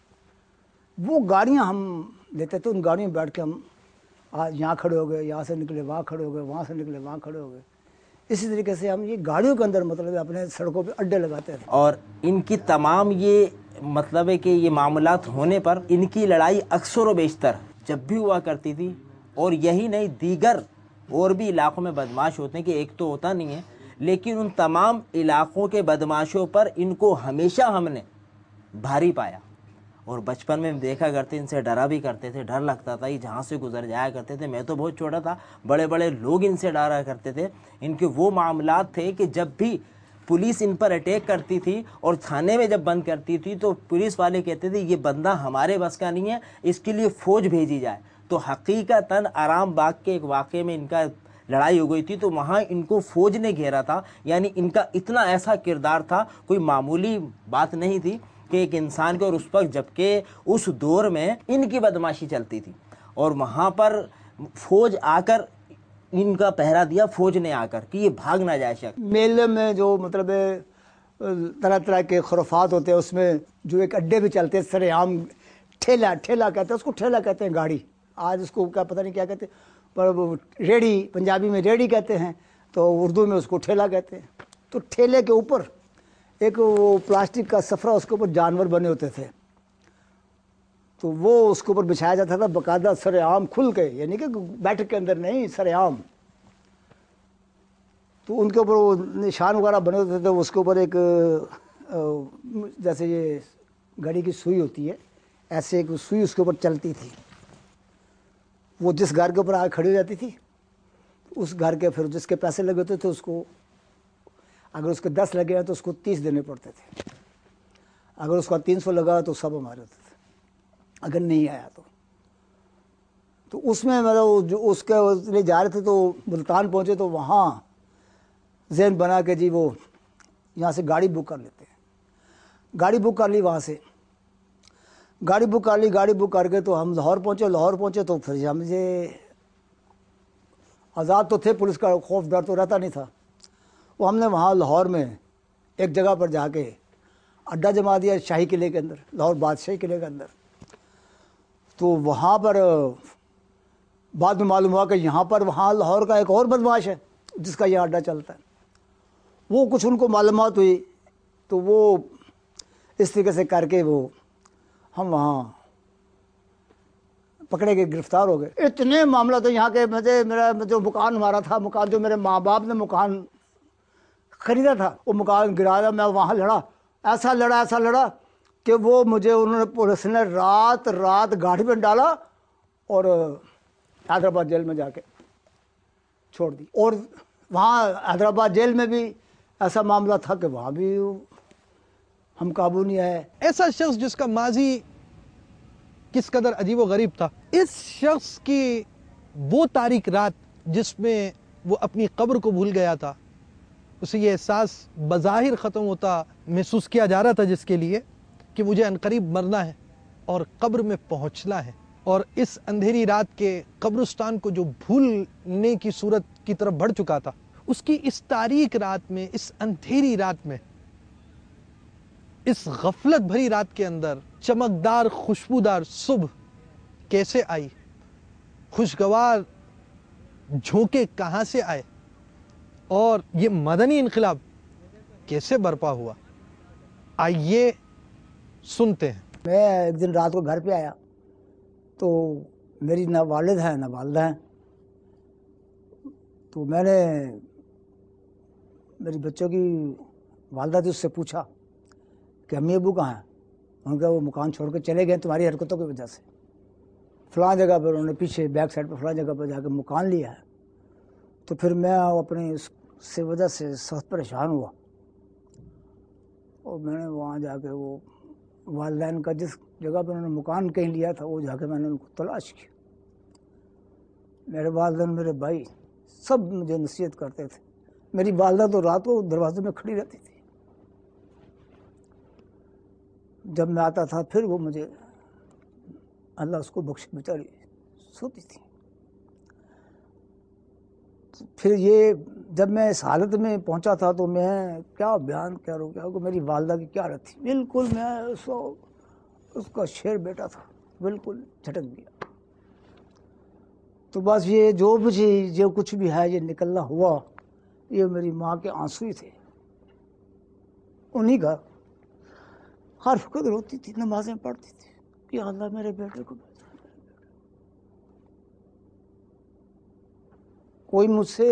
وہ گاڑیاں ہم لیتے تھے, ان گاڑیوں میں بیٹھ کے ہم آج یہاں کھڑے ہو گئے, یہاں سے نکلے وہاں کھڑے ہو گئے, وہاں سے نکلے وہاں کھڑے ہو گئے. اسی طریقے سے ہم یہ گاڑیوں کے اندر مطلب اپنے سڑکوں پہ اڈے لگاتے تھے. اور ان کی تمام یہ مطلب ہے کہ یہ معاملات ہونے پر ان کی لڑائی اکثر و بیشتر جب بھی ہوا کرتی تھی, اور یہی نہیں دیگر اور بھی علاقوں میں بدماش ہوتے ہیں کہ ایک تو ہوتا نہیں ہے, لیکن ان تمام علاقوں کے بدماشوں پر ان کو ہمیشہ ہم نے بھاری پایا. اور بچپن میں دیکھا کرتے, ان سے ڈرا بھی کرتے تھے, ڈر لگتا تھا, یہ جہاں سے گزر جایا کرتے تھے. میں تو بہت چھوٹا تھا, بڑے بڑے لوگ ان سے ڈرا کرتے تھے. ان کے وہ معاملات تھے کہ جب بھی پولیس ان پر اٹیک کرتی تھی اور تھانے میں جب بند کرتی تھی تو پولیس والے کہتے تھے یہ بندہ ہمارے بس کا نہیں ہے, اس کے لیے فوج بھیجی جائے. تو حقیقتاً آرام باغ کے ایک واقعے میں ان کا لڑائی ہو گئی تھی, تو وہاں ان کو فوج نے گھیرا تھا. یعنی ان کا اتنا ایسا کردار تھا, کوئی معمولی بات نہیں تھی کہ ایک انسان کے, اور اس وقت جبکہ اس دور میں ان کی بدماشی چلتی تھی, اور وہاں پر فوج آ کر ان کا پہرا دیا, فوج نے آ کر کہ یہ بھاگ نہ جائے شخص. میلے میں جو مطلب طرح طرح کے خرافات ہوتے ہیں, اس میں جو ایک اڈے بھی چلتے ہیں سر عام, ٹھیلا ٹھیلا کہتے ہیں اس کو, ٹھیلا کہتے ہیں گاڑی, آج اس کو کیا پتہ نہیں کیا کہتے ہیں, پر ریڑھی پنجابی میں ریڑھی کہتے ہیں, تو اردو میں اس کو ٹھیلا کہتے ہیں. تو ٹھیلے کے اوپر ایک وہ پلاسٹک کا سفرہ, اس کے اوپر جانور بنے ہوتے تھے, تو وہ اس کے اوپر بچھایا جاتا تھا باقاعدہ سر عام کھل کے, یعنی کہ بیٹھک کے اندر نہیں, سر عام. تو ان کے اوپر وہ نشان وغیرہ بنے ہوتے تھے. اس کے اوپر ایک جیسے یہ گھڑی کی سوئی ہوتی ہے, ایسے ایک سوئی اس کے اوپر چلتی تھی. وہ جس گھر کے اوپر آ کھڑی ہو جاتی تھی, اس گھر کے پھر جس کے پیسے لگے ہوتے تھے اس کو, اگر اس کے دس لگے ہیں تو اس کو تیس دینے پڑتے تھے, اگر اس کا تین سو لگا تو سب ہمارے ہوتے تھے, اگر نہیں آیا تو. تو اس میں مطلب جو اس کے لیے جا رہے تھے تو ملتان پہنچے تو وہاں ذہن بنا کہ جی وہ یہاں سے گاڑی بک کر لیتے ہیں. گاڑی بک کر لی, وہاں سے گاڑی بک کر لی. گاڑی بک کر کے تو ہم لاہور پہنچے. لاہور پہنچے تو پھر ہم یہ آزاد تو تھے, پولیس کا خوف ڈر تو رہتا نہیں تھا. وہ ہم نے وہاں لاہور میں ایک جگہ پر جا کے اڈا جما دیا, شاہی قلعے کے اندر, لاہور بادشاہی قلعے کے اندر. تو وہاں پر بعد میں معلوم ہوا کہ یہاں پر وہاں لاہور کا ایک اور بدماش ہے جس کا یہ اڈا چلتا ہے. وہ کچھ ان کو معلومات ہوئی تو وہ اس طریقے سے کر کے وہ ہم وہاں پکڑے گئے, گرفتار ہو گئے. اتنے معاملہ تو یہاں کے مجھے, میرا جو مکان ہمارا تھا, مکان جو میرے ماں باپ نے مکان خریدا تھا وہ مکان گرایا، میں وہاں لڑا، ایسا لڑا ایسا لڑا کہ وہ مجھے انہوں نے پولیس نے رات رات گاڑی میں ڈالا اور حیدرآباد جیل میں جا کے چھوڑ دی. اور وہاں حیدرآباد جیل میں بھی ایسا معاملہ تھا کہ وہاں بھی ہم قابو نہیں آئے. ایسا شخص جس کا ماضی کس قدر عجیب و غریب تھا، اس شخص کی وہ تاریک رات جس میں وہ اپنی قبر کو بھول گیا تھا، اسے یہ احساس بظاہر ختم ہوتا محسوس کیا جا رہا تھا جس کے لیے کہ مجھے عنقریب مرنا ہے اور قبر میں پہنچنا ہے. اور اس اندھیری رات کے قبرستان کو جو بھولنے کی صورت کی طرف بڑھ چکا تھا، اس کی اس تاریک رات میں، اس اندھیری رات میں، اس غفلت بھری رات کے اندر چمکدار خوشبودار صبح کیسے آئی؟ خوشگوار جھونکے کہاں سے آئے؟ اور یہ مدنی انقلاب کیسے برپا ہوا؟ آئیے سنتے ہیں. میں ایک دن رات کو گھر پہ آیا تو میری نہ والد ہیں نہ والدہ ہیں. تو میں نے میری بچوں کی والدہ تھی، اس سے پوچھا کہ امی ابو کہاں ہیں؟ انہوں نے کہا وہ مکان چھوڑ کے چلے گئے تمہاری حرکتوں کی وجہ سے، فلاں جگہ پر. انہوں نے پیچھے بیک سائڈ پہ فلاں جگہ پر جا کے مکان لیا ہے. تو پھر میں اپنی اس سے وجہ سے سخت پریشان ہوا اور میں نے وہاں جا کے وہ والدین کا جس جگہ پر انہوں نے مکان کہیں لیا تھا وہ جا کے میں نے ان کو تلاش کیا. میرے والدین میرے بھائی سب مجھے نصیحت کرتے تھے. میری والدہ تو رات کو دروازے میں کھڑی رہتی تھی، جب میں آتا تھا پھر وہ مجھے اللہ اس کو بخش بیچاری سوتی تھی. پھر یہ جب میں اس حالت میں پہنچا تھا تو میں کیا بیان کروں کیا کہ میری والدہ کی کیا حالت تھی. بالکل میں اس اس کا شیر بیٹا تھا، بالکل جھٹک گیا. تو بس یہ جو مجھے جو کچھ بھی ہے یہ نکلنا ہوا، یہ میری ماں کے آنسو ہی تھے. انہی کا ہر وقت روتی تھی، نمازیں پڑھتی تھی کہ اللہ میرے بیٹے کو. کوئی مجھ سے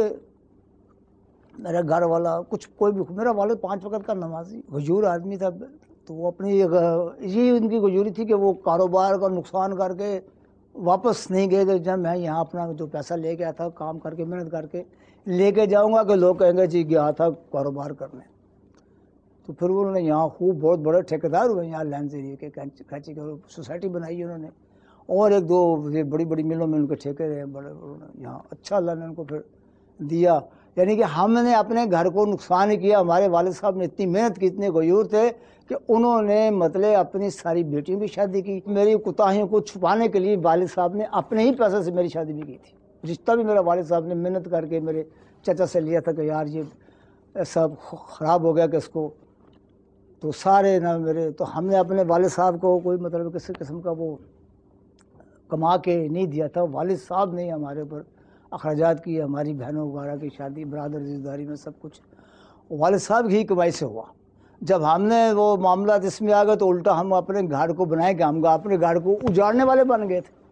میرا گھر والا کچھ کوئی بھی، میرا والد پانچ وقت کا نمازی غیور آدمی تھا. تو وہ اپنی یہ ان کی غیوری تھی کہ وہ کاروبار کا نقصان کر کے واپس نہیں گئے کہ جب میں یہاں اپنا جو پیسہ لے کے آیا تھا کام کر کے محنت کر کے لے کے جاؤں گا کہ لوگ کہیں گے جی گیا تھا کاروبار کرنے. تو پھر انہوں نے یہاں خوب بہت بڑے ٹھیکیدار ہوئے یہاں لینڈ ایریا کے کھینچی کے سوسائٹی بنائی انہوں نے، اور ایک دو بڑی بڑی ملوں میں ان کے ٹھیکے رہے بڑے. یہاں اچھا اللہ نے ان کو پھر دیا. یعنی کہ ہم نے اپنے گھر کو نقصان ہی کیا. ہمارے والد صاحب نے اتنی محنت کی، اتنے غیور تھے کہ انہوں نے مطلب اپنی ساری بیٹیوں کی شادی کی. میری کوتاہیوں کو چھپانے کے لیے والد صاحب نے اپنے ہی پیسے سے میری شادی بھی کی تھی. رشتہ بھی میرا والد صاحب نے محنت کر کے میرے چچا سے لیا تھا کہ یار یہ سب خراب ہو گیا کہ اس کو تو سارے نہ میرے. تو ہم نے اپنے والد صاحب کو کوئی مطلب کسی قسم کا وہ کما کے نہیں دیا تھا. والد صاحب نے ہمارے اوپر اخراجات کیے، ہماری بہنوں وغیرہ کی شادی، برادر رشتہ داری میں سب کچھ والد صاحب کی کمائی سے ہوا. جب ہم نے وہ معاملات اس میں آ گئے تو الٹا ہم اپنے گھر کو بنائے کہ ہم اپنے گھر کو اجاڑنے والے بن گئے تھے.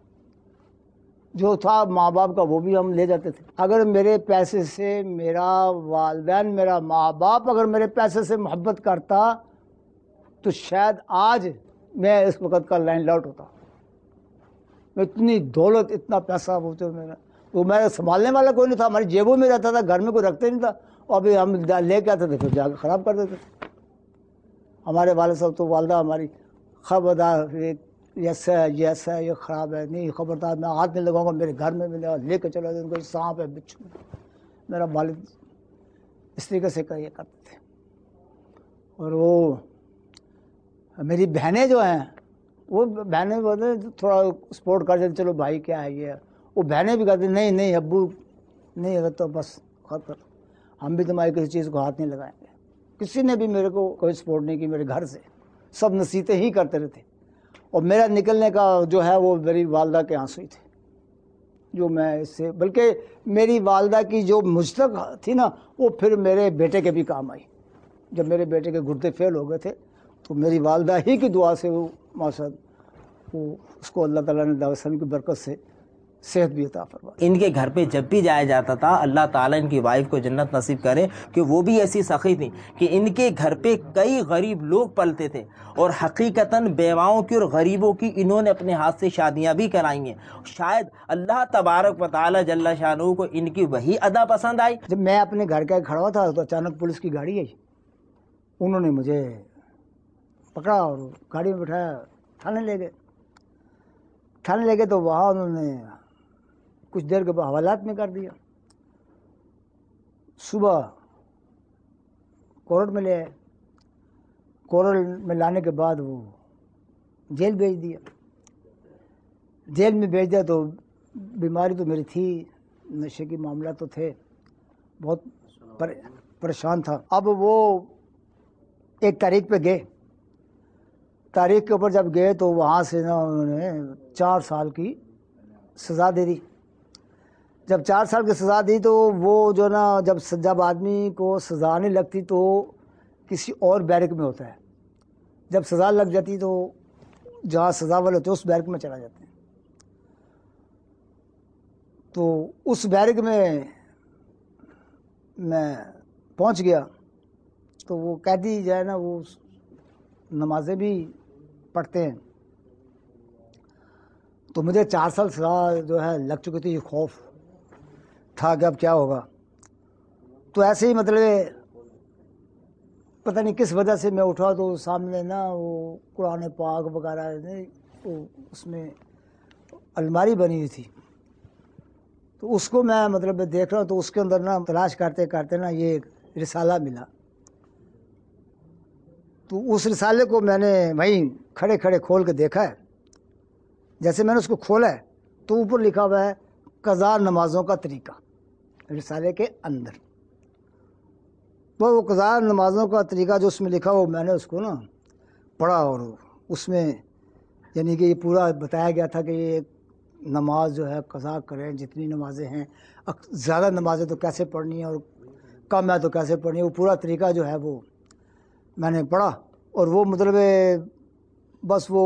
جو تھا ماں باپ کا وہ بھی ہم لے جاتے تھے. اگر میرے پیسے سے میرا والدین میرا ماں باپ اگر میرے پیسے سے محبت کرتا تو شاید آج میں اس وقت کا لینڈ لاٹ ہوتا. اتنی دولت اتنا پیسہ وہ تو میرا وہ میں سنبھالنے والا کوئی نہیں تھا. ہماری جیبوں میں رہتا تھا، گھر میں کوئی رکھتے نہیں تھا. اور ابھی ہم لے کے آتے تھے پھر جا کے خراب کر دیتے تھے. ہمارے والد صاحب تو والدہ ہماری خبردار یس ہے یس ہے یہ خراب ہے نہیں خبردار میں ہاتھ نہیں لگاؤں گا، میرے گھر میں بھی لے کے چلا جاؤں گا، سانپ ہے بچھو. میرا والد اس طریقے سے یہ کرتے تھے. اور وہ میری بہنیں جو ہیں وہ بہنیں بولتے تھوڑا سپورٹ کر دیتے چلو بھائی کیا ہے یہ. وہ بہنیں بھی کہتے نہیں نہیں ابو نہیں اگر تو بس خود کر ہم بھی تمہاری کسی چیز کو ہاتھ نہیں لگائیں گے. کسی نے بھی میرے کو کوئی سپورٹ نہیں کی میرے گھر سے، سب نصیحتیں ہی کرتے رہتے. اور میرا نکلنے کا جو ہے وہ میری والدہ کے آنسو ہی تھے جو میں اس سے، بلکہ میری والدہ کی جو مجھ تک تھی نا وہ پھر میرے بیٹے کے بھی کام آئی. جب میرے بیٹے کے گردے فیل ہو گئے تھے تو میری والدہ ہی کی دعا سے وہ ماشاء وہ اس کو اللہ تعالیٰ نے دعوت کی برکت سے صحت بھی عطا فرمائے۔ ان کے گھر پہ جب بھی جایا جاتا تھا، اللہ تعالیٰ ان کی وائف کو جنت نصیب کرے، کہ وہ بھی ایسی سخی تھیں کہ ان کے گھر پہ کئی غریب لوگ پلتے تھے، اور حقیقتاً بیواؤں کی اور غریبوں کی انہوں نے اپنے ہاتھ سے شادیاں بھی کرائی ہیں۔ شاید اللہ تبارک و تعالیٰ جل شانہ کو ان کی وہی ادا پسند آئی۔ جب میں اپنے گھر کا کھڑا ہوا تھا تو اچانک پولیس کی گاڑی آئی، انہوں نے مجھے پکڑا اور گاڑی میں بٹھایا، تھانے لے گئے۔ تھانے لے گئے تو وہاں انہوں نے کچھ دیر کے بعد حوالات میں کر دیا۔ صبح کورٹ میں لے آئے، کورٹ میں لانے کے بعد وہ جیل بھیج دیا۔ جیل میں بھیج دیا تو بیماری تو میری تھی، نشے کی معاملات تو تھے، بہت پریشان تھا۔ اب وہ ایک تاریخ پہ گئے، تاریخ کے اوپر جب گئے تو وہاں سے نا انہوں نے چار سال کی سزا دے دی۔ جب چار سال کی سزا دی تو وہ جو نا جب جب آدمی کو سزا نہیں لگتی تو کسی اور بیرک میں ہوتا ہے، جب سزا لگ جاتی تو جہاں سزا والے ہوتے ہیں اس بیرک میں چلا جاتے ہیں۔ تو اس بیرک میں میں پہنچ گیا تو وہ قیدی جو ہے نا وہ نمازیں بھی پڑھتے ہیں، تو مجھے چار سال سزا جو ہے لگ چکی تھی، یہ خوف تھا کہ اب کیا ہوگا۔ تو ایسے ہی مطلب پتہ نہیں کس وجہ سے میں اٹھا تو سامنے نا وہ قرآن پاک وغیرہ اس میں الماری بنی ہوئی تھی، تو اس کو میں مطلب دیکھ رہا ہوں تو اس کے اندر نا تلاش کرتے کرتے نا یہ ایک رسالہ ملا۔ تو اس رسالے کو میں نے وہیں کھڑے کھڑے کھول کے دیکھا ہے۔ جیسے میں نے اس کو کھولا ہے تو اوپر لکھا ہوا ہے قضا نمازوں کا طریقہ، رسالے کے اندر۔ تو وہ قضا نمازوں کا طریقہ جو اس میں لکھا ہو، میں نے اس کو نا پڑھا، اور اس میں یعنی کہ یہ پورا بتایا گیا تھا کہ یہ نماز جو ہے قضا کریں، جتنی نمازیں ہیں، زیادہ نمازیں تو کیسے پڑھنی ہے اور کم ہے تو کیسے پڑھنی ہے، وہ پورا طریقہ جو ہے وہ میں نے پڑھا۔ اور وہ مطلب بس وہ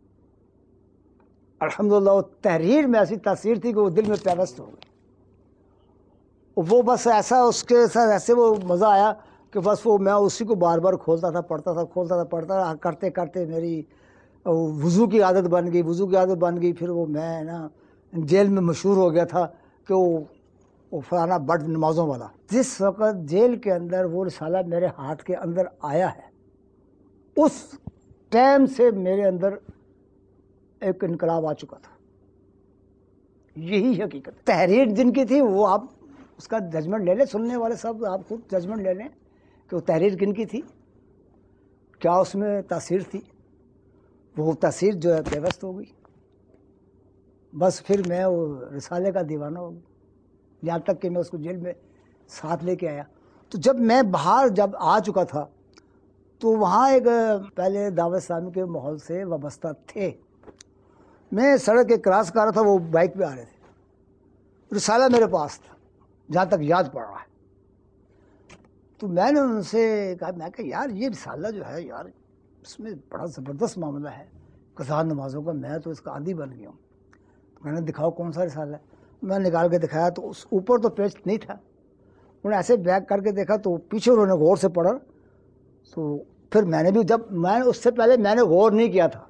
الحمدللہ وہ تحریر میں ایسی تاثیر تھی کہ وہ دل میں پیوست ہو گئی۔ وہ بس ایسا اس کے ساتھ ایسے وہ مزہ آیا کہ بس وہ میں اسی کو بار بار کھولتا تھا، پڑھتا تھا، کھولتا تھا، پڑھتا تھا، کرتے کرتے میری وضو کی عادت بن گئی، وضو کی عادت بن گئی۔ پھر وہ میں نا جیل میں مشہور ہو گیا تھا کہ وہ وہ فلانا بڑ نمازوں والا۔ جس وقت جیل کے اندر وہ رسالہ میرے ہاتھ کے اندر آیا ہے، اس ٹائم سے میرے اندر ایک انقلاب آ چکا تھا۔ یہی حقیقت تحریر جن کی تھی وہ آپ اس کا ججمنٹ لے لیں، سننے والے سب آپ خود ججمنٹ لے لیں کہ وہ تحریر کن کی تھی، کیا اس میں تاثیر تھی۔ وہ تاثیر جو ہے پیوست ہو گئی، بس پھر میں وہ رسالے کا دیوانہ ہو گیا، یہاں تک کہ میں اس کو جیل میں ساتھ لے کے آیا۔ تو جب میں باہر جب آ چکا تھا تو وہاں ایک پہلے دعوت اسلامی کے ماحول سے وابستہ تھے، میں سڑک کے کراس کر رہا تھا، وہ بائک پہ آ رہے تھے، رسالہ میرے پاس تھا جہاں تک یاد پڑ رہا ہے۔ تو میں نے ان سے کہا، میں کہ یار یہ رسالہ جو ہے یار اس میں بڑا زبردست معاملہ ہے قضا نمازوں کا، میں تو اس کا عادی بن گیا ہوں۔ میں نے دکھاؤ کون سا رسالہ ہے، میں نے نکال کے دکھایا تو اس اوپر تو پیج نہیں تھا، انہوں نے ایسے بیک کر کے دیکھا تو پیچھے انہوں نے غور سے پڑھا۔ تو پھر میں نے بھی جب میں اس سے پہلے میں نے غور نہیں کیا تھا،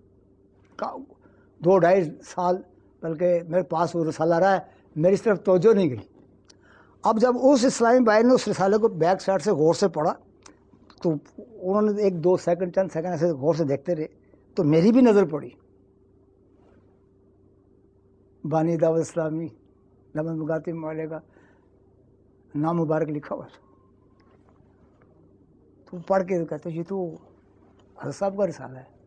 دو ڈھائی سال بلکہ میرے پاس وہ رسالہ رہا ہے، میری اس طرف توجہ نہیں گئی۔ اب جب اس اسلامی بھائی نے اس رسالے کو بیک سائڈ سے غور سے پڑھا تو انہوں نے ایک دو سیکنڈ چند سیکنڈ ایسے غور سے دیکھتے رہے، تو میری بھی نظر پڑی، بانی دعوت اسلامی نمن مگاتی محلے کا نام مبارک لکھا ہوا تھا۔ تو پڑھ کے کہتے یہ تو حضرت صاحب کا رسالہ ہے۔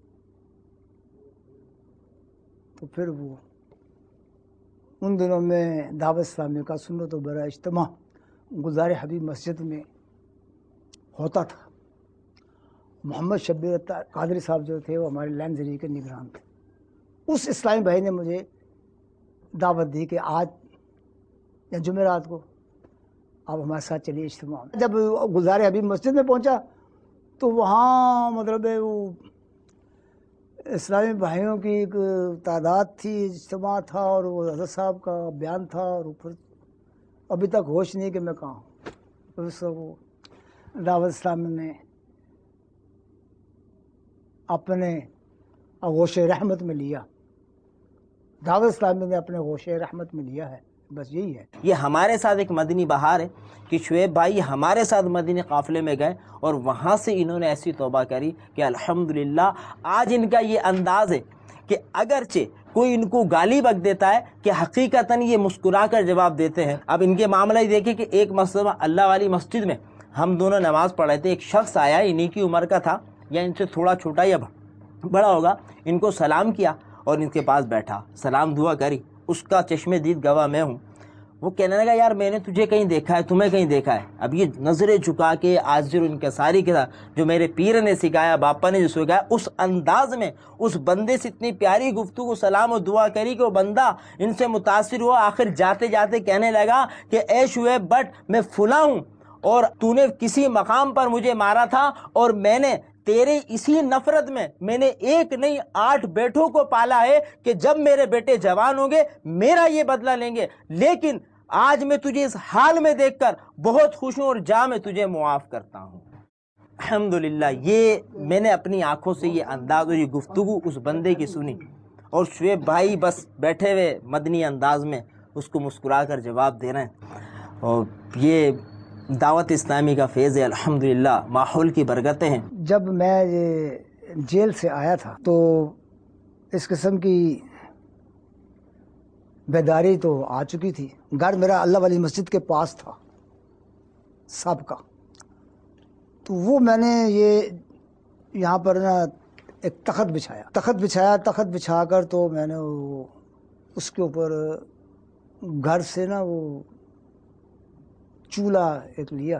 تو پھر وہ ان دنوں میں دعوت اسلامی کا سنت و برا اجتماع گلزار حبیب مسجد میں ہوتا تھا۔ محمد شبیر قادری صاحب جو تھے وہ ہمارے لائن ذریعے کے نگران تھے۔ اس اسلامی بھائی نے مجھے دعوت دی کہ آج یا جمعرات کو آپ ہمارے ساتھ چلیے اجتماع۔ جب گلزار حبیب مسجد میں پہنچا تو وہاں مطلب وہ اسلامی بھائیوں کی ایک تعداد تھی، اجتماع تھا اور وہ حضرت صاحب کا بیان تھا، اور اوپر ابھی تک ہوش نہیں کہ میں کہاں ہوں۔ اس وہ دعوت اسلامی نے اپنے آغوش رحمت میں لیا، دعوت اسلامی نے اپنے آغوش رحمت میں لیا ہے، بس یہی ہے۔ یہ ہمارے ساتھ ایک مدنی بہار ہے کہ شعیب بھائی ہمارے ساتھ مدنی قافلے میں گئے اور وہاں سے انہوں نے ایسی توبہ کری کہ الحمدللہ آج ان کا یہ انداز ہے کہ اگرچہ کوئی ان کو گالی بک دیتا ہے کہ حقیقتاً یہ مسکرا کر جواب دیتے ہیں۔ اب ان کے معاملہ ہی دیکھیں کہ ایک مسئلہ اللہ والی مسجد میں ہم دونوں نماز پڑھ رہے تھے، ایک شخص آیا، انہی کی عمر کا تھا یا ان سے تھوڑا چھوٹا یا بڑا ہوگا، ان کو سلام کیا اور ان کے پاس بیٹھا، سلام دعا کری، اس کا چشم دید گواہ میں ہوں۔ وہ کہنے لگا یار میں نے تجھے کہیں دیکھا ہے، تمہیں کہیں دیکھا ہے۔ اب یہ نظریں جھکا کے عاجر انکساری کے ساتھ جو میرے پیر نے سکھایا، باپا نے جو سکھایا، اس انداز میں اس بندے سے اتنی پیاری گفتگو، سلام و دعا کری کہ وہ بندہ ان سے متاثر ہوا، آخر جاتے جاتے کہنے لگا کہ اے شعیب بٹ میں فلاں ہوں اور تو نے کسی مقام پر مجھے مارا تھا اور میں نے تیرے اسی نفرت میں میں نے ایک نہیں آٹھ بیٹوں کو پالا ہے کہ جب میرے بیٹے جوان ہوں گے میرا یہ بدلہ لیں گے، لیکن آج میں تجھے اس حال میں دیکھ کر بہت خوش ہوں اور جا میں تجھے معاف کرتا ہوں۔ الحمدللہ یہ میں نے اپنی آنکھوں سے یہ انداز اور یہ گفتگو اس بندے کی سنی، اور شعیب بھائی بس بیٹھے ہوئے مدنی انداز میں اس کو مسکرا کر جواب دے رہے ہیں، اور یہ دعوت اسلامی کا فیض ہے الحمدللہ، ماحول کی برکتیں ہیں۔ جب میں یہ جیل سے آیا تھا تو اس قسم کی بیداری تو آ چکی تھی۔ گھر میرا اللہ والی مسجد کے پاس تھا سب کا، تو وہ میں نے یہ یہاں پر نا ایک تخت بچھایا تخت بچھایا تخت بچھا کر تو میں نے وہ اس کے اوپر گھر سے نا وہ چولہا ایک لیا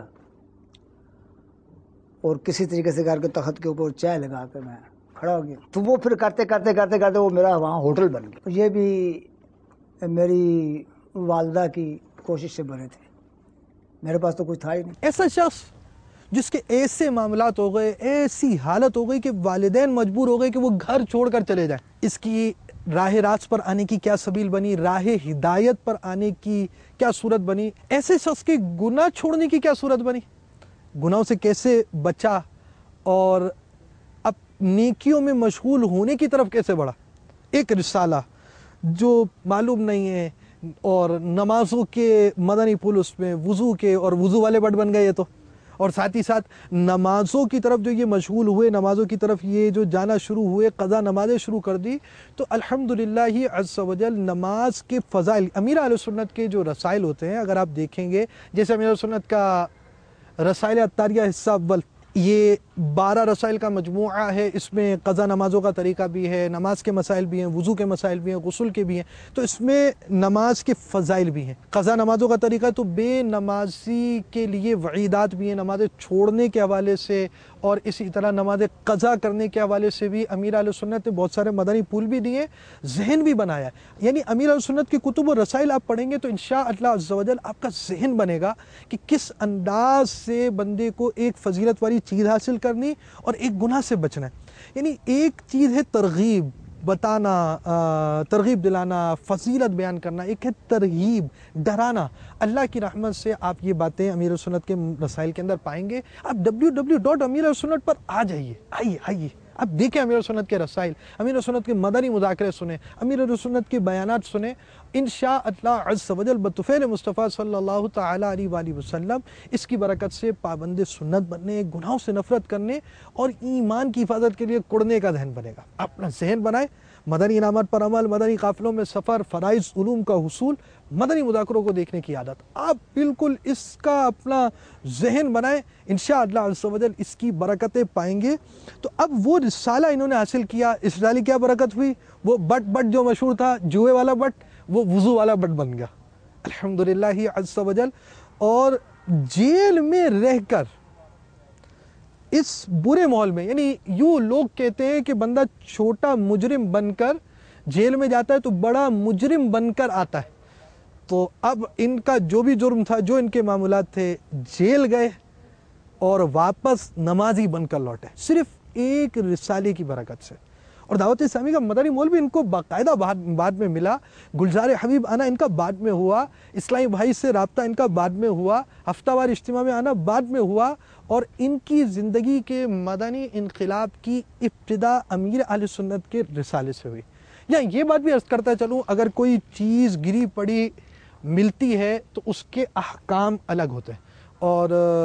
اور کسی طریقے سے کر کے تخت کے اوپر چائے لگا کے میں کھڑا ہو گیا، تو وہ پھر کرتے کرتے کرتے کرتے وہ میرا وہاں ہوٹل بن گیا۔ یہ بھی میری والدہ کی کوشش سے بنے تھے، میرے پاس تو کچھ تھا ہی نہیں۔ ایسا شخص جس کے ایسے معاملات ہو گئے، ایسی حالت ہو گئی کہ والدین مجبور ہو گئے کہ وہ گھر چھوڑ کر چلے جائیں، اس کی راہ راست پر آنے کی کیا سبیل بنی، راہ ہدایت پر آنے کی کیا صورت بنی، ایسے شخص کے گناہ چھوڑنے کی کیا صورت بنی، گناہوں سے کیسے بچا اور اب نیکیوں میں مشغول ہونے کی طرف کیسے بڑھا۔ ایک رسالہ جو معلوم نہیں ہے اور نمازوں کے مدنی پھول اس میں وضو کے، اور وضو والے بٹ بن گئے یہ تو، اور ساتھ ہی ساتھ نمازوں کی طرف جو یہ مشغول ہوئے، نمازوں کی طرف یہ جو جانا شروع ہوئے، قضا نمازیں شروع کر دی، تو الحمدللہ ہی عز و جل نماز کے فضائل، امیر اہل سنت کے جو رسائل ہوتے ہیں اگر آپ دیکھیں گے، جیسے امیر اہل سنت کا رسائل عطاریہ حصہ اول، یہ بارہ رسائل کا مجموعہ ہے، اس میں قضا نمازوں کا طریقہ بھی ہے، نماز کے مسائل بھی ہیں، وضو کے مسائل بھی ہیں، غسل کے بھی ہیں، تو اس میں نماز کے فضائل بھی ہیں۔ قضا نمازوں کا طریقہ تو بے نمازی کے لیے وعیدات بھی ہیں، نمازیں چھوڑنے کے حوالے سے، اور اسی طرح نماز قضا کرنے کے حوالے سے بھی امیر اہل سنت نے بہت سارے مدنی پھول بھی دیے، ذہن بھی بنایا ہے۔ یعنی امیر اہل سنت کی کتب و رسائل آپ پڑھیں گے تو انشاءاللہ عز و جل آپ کا ذہن بنے گا کہ کس انداز سے بندے کو ایک فضیلت والی چیز حاصل کرنی اور ایک گناہ سے بچنا ہے۔ یعنی ایک چیز ہے ترغیب بتانا، ترغیب دلانا، فضیلت بیان کرنا، ایک ہے ترہیب، ڈرانا۔ اللہ کی رحمت سے آپ یہ باتیں امیر السنت کے رسائل کے اندر پائیں گے۔ آپ W W dot Ameer Ahlesunnat پر آ جائیے، آئیے آئیے آپ دیکھیں امیر السنت کے رسائل، امیر السنت کے مدنی مذاکرے سنیں، امیر السنت کے بیانات سنیں، انشاءاللہ عز و جل بطفیل مصطفیٰ صلی اللہ تعالیٰ علیہ وآلہ وسلم اس کی برکت سے پابند سنت بننے، گناہوں سے نفرت کرنے اور ایمان کی حفاظت کے لیے کڑنے کا ذہن بنے گا۔ اپنا ذہن بنائیں، مدنی انعامات پر عمل، مدنی قافلوں میں سفر، فرائض علوم کا حصول، مدنی مذاکروں کو دیکھنے کی عادت، آپ بالکل اس کا اپنا ذہن بنائیں، انشاءاللہ عز و جل اس کی برکتیں پائیں گے۔ تو اب وہ رسالہ انہوں نے حاصل کیا، اس رسالے کیا برکت ہوئی، وہ بٹ بٹ جو مشہور تھا جوئے والا بٹ، وہ وضو والا بٹ بن گیا الحمدللہ عز و جل۔ اور جیل میں رہ کر اس برے ماحول میں، یعنی یوں لوگ کہتے ہیں کہ بندہ چھوٹا مجرم بن کر جیل میں جاتا ہے تو بڑا مجرم بن کر آتا ہے، تو اب ان کا جو بھی جرم تھا، جو ان کے معاملات تھے، جیل گئے اور واپس نمازی بن کر لوٹے، صرف ایک رسالے کی برکت سے۔ اور دعوت اسلامی کا مدنی ماحول بھی ان کو باقاعدہ بعد بعد میں ملا. گلزار حبیب آنا ان کا بعد میں ہوا, اسلامی بھائی سے رابطہ ان کا بعد میں ہوا, ہفتہ وار اجتماع میں آنا بعد میں ہوا, اور ان کی زندگی کے مدنی انقلاب کی ابتدا امیر اہل سنت کے رسالے سے ہوئی. یا یہ بات بھی عرض کرتا چلوں, اگر کوئی چیز گری پڑی ملتی ہے تو اس کے احکام الگ ہوتے ہیں, اور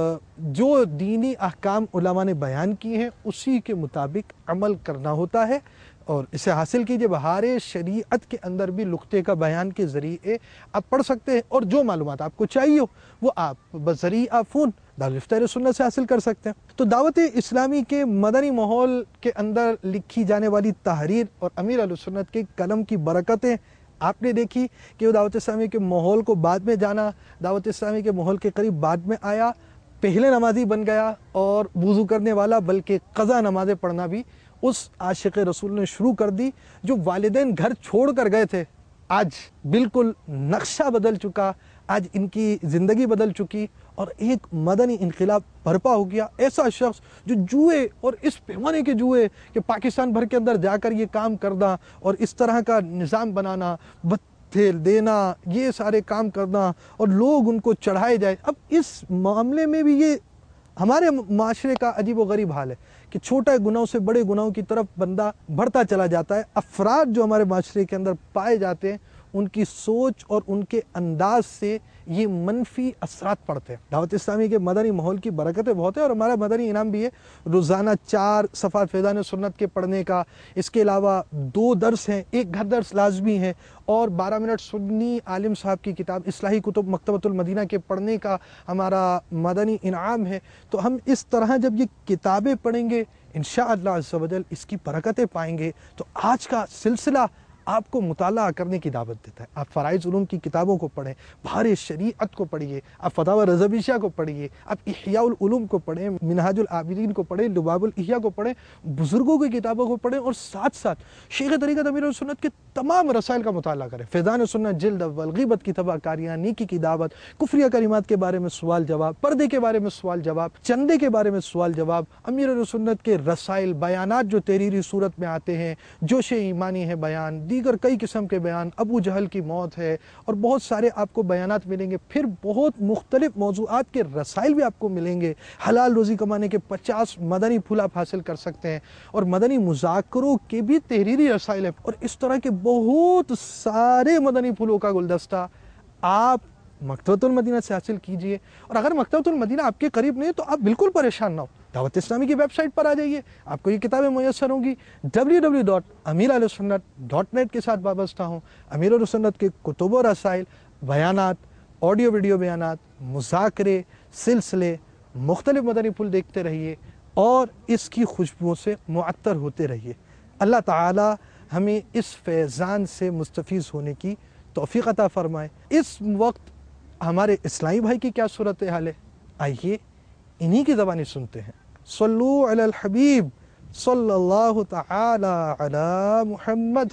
جو دینی احکام علماء نے بیان کیے ہیں اسی کے مطابق عمل کرنا ہوتا ہے. اور اسے حاصل کیجئے, بہار شریعت کے اندر بھی نقطے کا بیان کے ذریعے آپ پڑھ سکتے ہیں, اور جو معلومات آپ کو چاہیے ہو وہ آپ بذریعہ فون دارالفتہ اہل سنت سے حاصل کر سکتے ہیں. تو دعوت اسلامی کے مدنی ماحول کے اندر لکھی جانے والی تحریر اور امیر اہل سنت کے قلم کی برکتیں آپ نے دیکھی کہ وہ دعوت اسلامی کے ماحول کو بعد میں جانا, دعوت اسلامی کے ماحول کے قریب بعد میں آیا, پہلے نمازی بن گیا اور وضو کرنے والا بلکہ قضا نمازیں پڑھنا بھی اس عاشق رسول نے شروع کر دی. جو والدین گھر چھوڑ کر گئے تھے آج بالکل نقشہ بدل چکا, آج ان کی زندگی بدل چکی اور ایک مدنی انقلاب برپا ہو گیا. ایسا شخص جو جوئے اور اس پیمانے کے جوئے کہ پاکستان بھر کے اندر جا کر یہ کام کرنا اور اس طرح کا نظام بنانا, بتھیل دینا, یہ سارے کام کرنا اور لوگ ان کو چڑھائے جائے. اب اس معاملے میں بھی یہ ہمارے معاشرے کا عجیب و غریب حال ہے کہ چھوٹے گناہوں سے بڑے گناہوں کی طرف بندہ بڑھتا چلا جاتا ہے. افراد جو ہمارے معاشرے کے اندر پائے جاتے ہیں ان کی سوچ اور ان کے انداز سے یہ منفی اثرات پڑتے ہیں. دعوت اسلامی کے مدنی ماحول کی برکتیں بہت ہیں, اور ہمارا مدنی انعام بھی ہے روزانہ چار صفحات فیضان سنت کے پڑھنے کا. اس کے علاوہ دو درس ہیں, ایک گھر درس لازمی ہے, اور بارہ منٹ سنی عالم صاحب کی کتاب اصلاحی کتب مکتبۃ المدینہ کے پڑھنے کا ہمارا مدنی انعام ہے. تو ہم اس طرح جب یہ کتابیں پڑھیں گے انشاءاللہ عز و جل اس کی برکتیں پائیں گے. تو آج کا سلسلہ آپ کو مطالعہ کرنے کی دعوت دیتا ہے. آپ فرائض علوم کی کتابوں کو پڑھیں, بہار شریعت کو پڑھیے, آپ فتاوی رضویہ کو پڑھیے, آپ احیاء العلوم کو پڑھیں, منہاج العابدین کو پڑھیں, لباب الاحیاء کو پڑھیں, بزرگوں کی کتابوں کو پڑھیں, اور ساتھ ساتھ شیخ طریقت امیر السنت کے تمام رسائل کا مطالعہ کریں. فیضان سنت جلد اول, غیبت کی تباہ کاریاں, نیکی کی دعوت, کفریہ کلمات کے بارے میں سوال جواب, پردے کے بارے میں سوال جواب, چندے کے بارے میں سوال جواب, امیر السنت کے رسائل, بیانات جو تحریری صورت میں آتے ہیں, جوش ایمانی ہے بیان, دیگر کئی قسم کے بیان, ابو جہل کی موت ہے, اور بہت سارے آپ کو بیانات ملیں گے. پھر بہت مختلف موضوعات کے رسائل بھی آپ کو ملیں گے. حلال روزی کمانے کے پچاس مدنی پھول آپ حاصل کر سکتے ہیں, اور مدنی مذاکروں کے بھی تحریری رسائل ہیں, اور اس طرح کے بہت سارے مدنی پھولوں کا گلدستہ آپ مکتبۃ المدینہ سے حاصل کیجئے. اور اگر مکتبۃ المدینہ آپ کے قریب نہیں ہے تو آپ بالکل پریشان نہ ہو, دعوت اسلامی کی ویب سائٹ پر آ جائیے, آپ کو یہ کتابیں میسر ہوں گی. W W W dot Ameer Ahle Sunnat dot net کے ساتھ وابستہ ہوں. امیر اہل سنت کے کتب و رسائل, بیانات, آڈیو ویڈیو بیانات, مذاکرے, سلسلے, مختلف مدنی پھول دیکھتے رہیے اور اس کی خوشبوؤں سے معطر ہوتے رہیے. اللہ تعالی ہمیں اس فیضان سے مستفیض ہونے کی توفیق عطا فرمائے. اس وقت ہمارے اسلامی بھائی کی کیا صورت حال ہے, آئیے انہی کی زبانی سنتے ہیں. صلو علی الحبیب صلی اللہ تعالی علی محمد.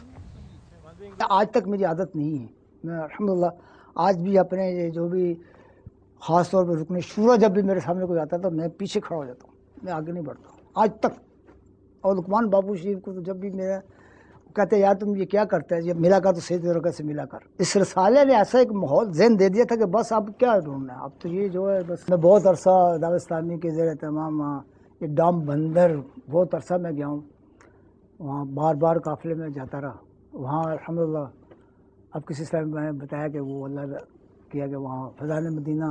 آج تک میری عادت نہیں ہے, میں الحمدللہ آج بھی اپنے یہ جو بھی خاص طور پہ رکن شورا جب بھی میرے سامنے کوئی آتا ہے تو میں پیچھے کھڑا ہو جاتا ہوں, میں آگے نہیں بڑھتا ہوں آج تک. اور لقمان بابو شریف کو تو جب بھی میرا کہتے ہیں یار تم یہ کیا کرتا ہے, یہ ملا کر تو سید ورقہ سے ملا کر. اس رسالے نے ایسا ایک ماحول ذہن دے دیا تھا کہ بس اب کیا ڈھونڈنا ہے, اب تو یہ جو ہے بس. میں بہت عرصہ دعوت اسلامی کے زیر اہتمام وہاں یہ ڈام بندر بہت عرصہ میں گیا ہوں, وہاں بار بار قافلے میں جاتا رہا. وہاں الحمدللہ اب کسی طرح میں نے بتایا کہ وہ اللہ کیا کہ وہاں فیضان مدینہ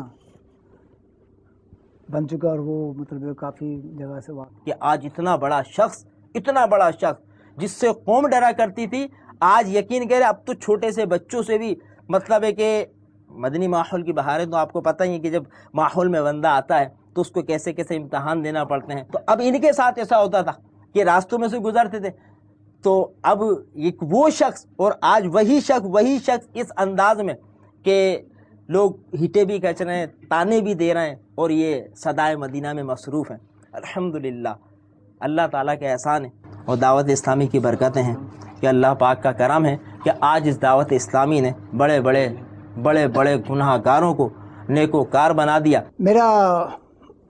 بن چکا, اور وہ مطلب کافی جگہ سے وہاں کہ آج اتنا بڑا شخص اتنا بڑا شخص جس سے قوم ڈرا کرتی تھی, آج یقین کرے اب تو چھوٹے سے بچوں سے بھی مطلب ہے کہ مدنی ماحول کی بہاریں تو آپ کو پتہ ہی ہے کہ جب ماحول میں بندہ آتا ہے تو اس کو کیسے کیسے امتحان دینا پڑتے ہیں. تو اب ان کے ساتھ ایسا ہوتا تھا کہ راستوں میں سے گزرتے تھے, تو اب ایک وہ شخص اور آج وہی شخص وہی شخص اس انداز میں کہ لوگ ہیٹے بھی کھینچ رہے ہیں, تانے بھی دے رہے ہیں, اور یہ صدائے مدینہ میں مصروف ہیں. الحمدللہ اللہ تعالیٰ کے احسان ہے اور دعوت اسلامی کی برکتیں ہیں کہ اللہ پاک کا کرم ہے کہ آج اس دعوت اسلامی نے بڑے بڑے بڑے بڑے گناہ گاروں کو نیکوکار بنا دیا. میرا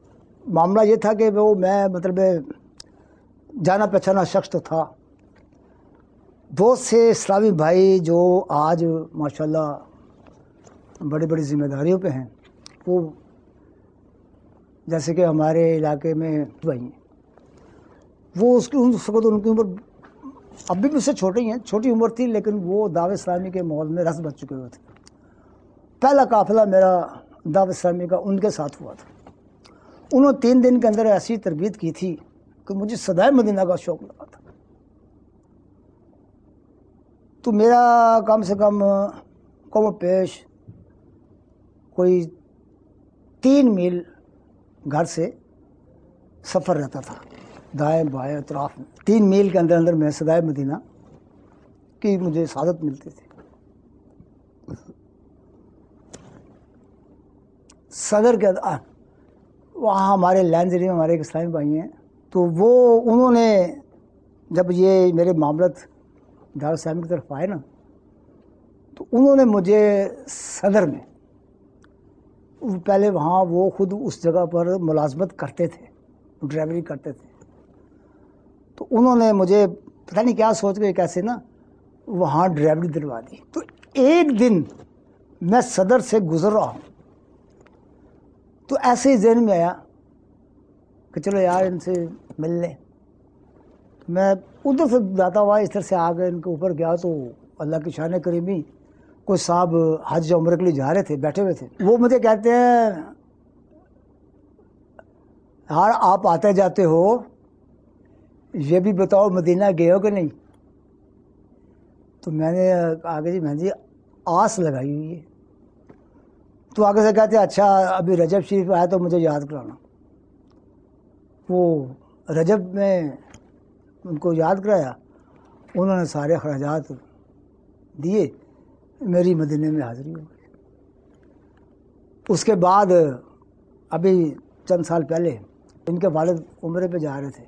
معاملہ یہ تھا کہ وہ میں مطلب جانا پہچانا شخص تو تھا, بہت سے اسلامی بھائی جو آج ماشاءاللہ بڑی بڑی ذمہ داریوں پہ ہیں، وہ جیسے کہ ہمارے علاقے میں بھائی ہیں، وہ اس کی اس وقت ان کی عمر ابھی بھی اس سے چھوٹی ہیں، چھوٹی عمر تھی، لیکن وہ دعوت اسلامی کے ماحول میں رس بچ چکے ہوئے تھے۔ پہلا قافلہ میرا دعوت اسلامی کا ان کے ساتھ ہوا تھا۔ انہوں نے تین دن کے اندر ایسی تربیت کی تھی کہ مجھے صدائے مدینہ کا شوق لگا تھا۔ تو میرا کم سے کم کم و پیش کوئی تین میل گھر سے سفر رہتا تھا، دائیں بائیں اطراف میں تین میل کے اندر اندر میں صدائے مدینہ کی مجھے سعادت ملتی تھی۔ صدر کے وہاں ہمارے لائن ذریعے ہمارے ایک اسلامی بھائی ہیں، تو وہ انہوں نے جب یہ میرے معاملات دعوت اسلامی کی طرف آئے نا، تو انہوں نے مجھے صدر میں، پہلے وہاں وہ خود اس جگہ پر ملازمت کرتے تھے، ڈرائیوری کرتے تھے، تو انہوں نے مجھے پتہ نہیں کیا سوچ کے کیسے نا وہاں ڈرائیوری دلوا دی۔ تو ایک دن میں صدر سے گزر رہا ہوں، تو ایسے ہی ذہن میں آیا کہ چلو یار ان سے مل لیں۔ میں ادھر سے جاتا ہوا اس طرح سے آگے ان کے اوپر گیا، تو اللہ کی شان کریمی کوئی صاحب حج عمرہ کے لیے جا رہے تھے، بیٹھے ہوئے تھے۔ وہ مجھے کہتے ہیں یار آپ آتے جاتے ہو، یہ بھی بتاؤ مدینہ گئے ہو کہ نہیں؟ تو میں نے آگے جی میں جی آس لگائی ہوئی ہے۔ تو آگے سے کہتے ہیں اچھا ابھی رجب شریف آیا تو مجھے یاد کرانا۔ وہ رجب میں ان کو یاد کرایا، انہوں نے سارے اخراجات دیے، میری مدینے میں حاضری ہو گئی۔ اس کے بعد ابھی چند سال پہلے ان کے والد عمرے پہ جا رہے تھے،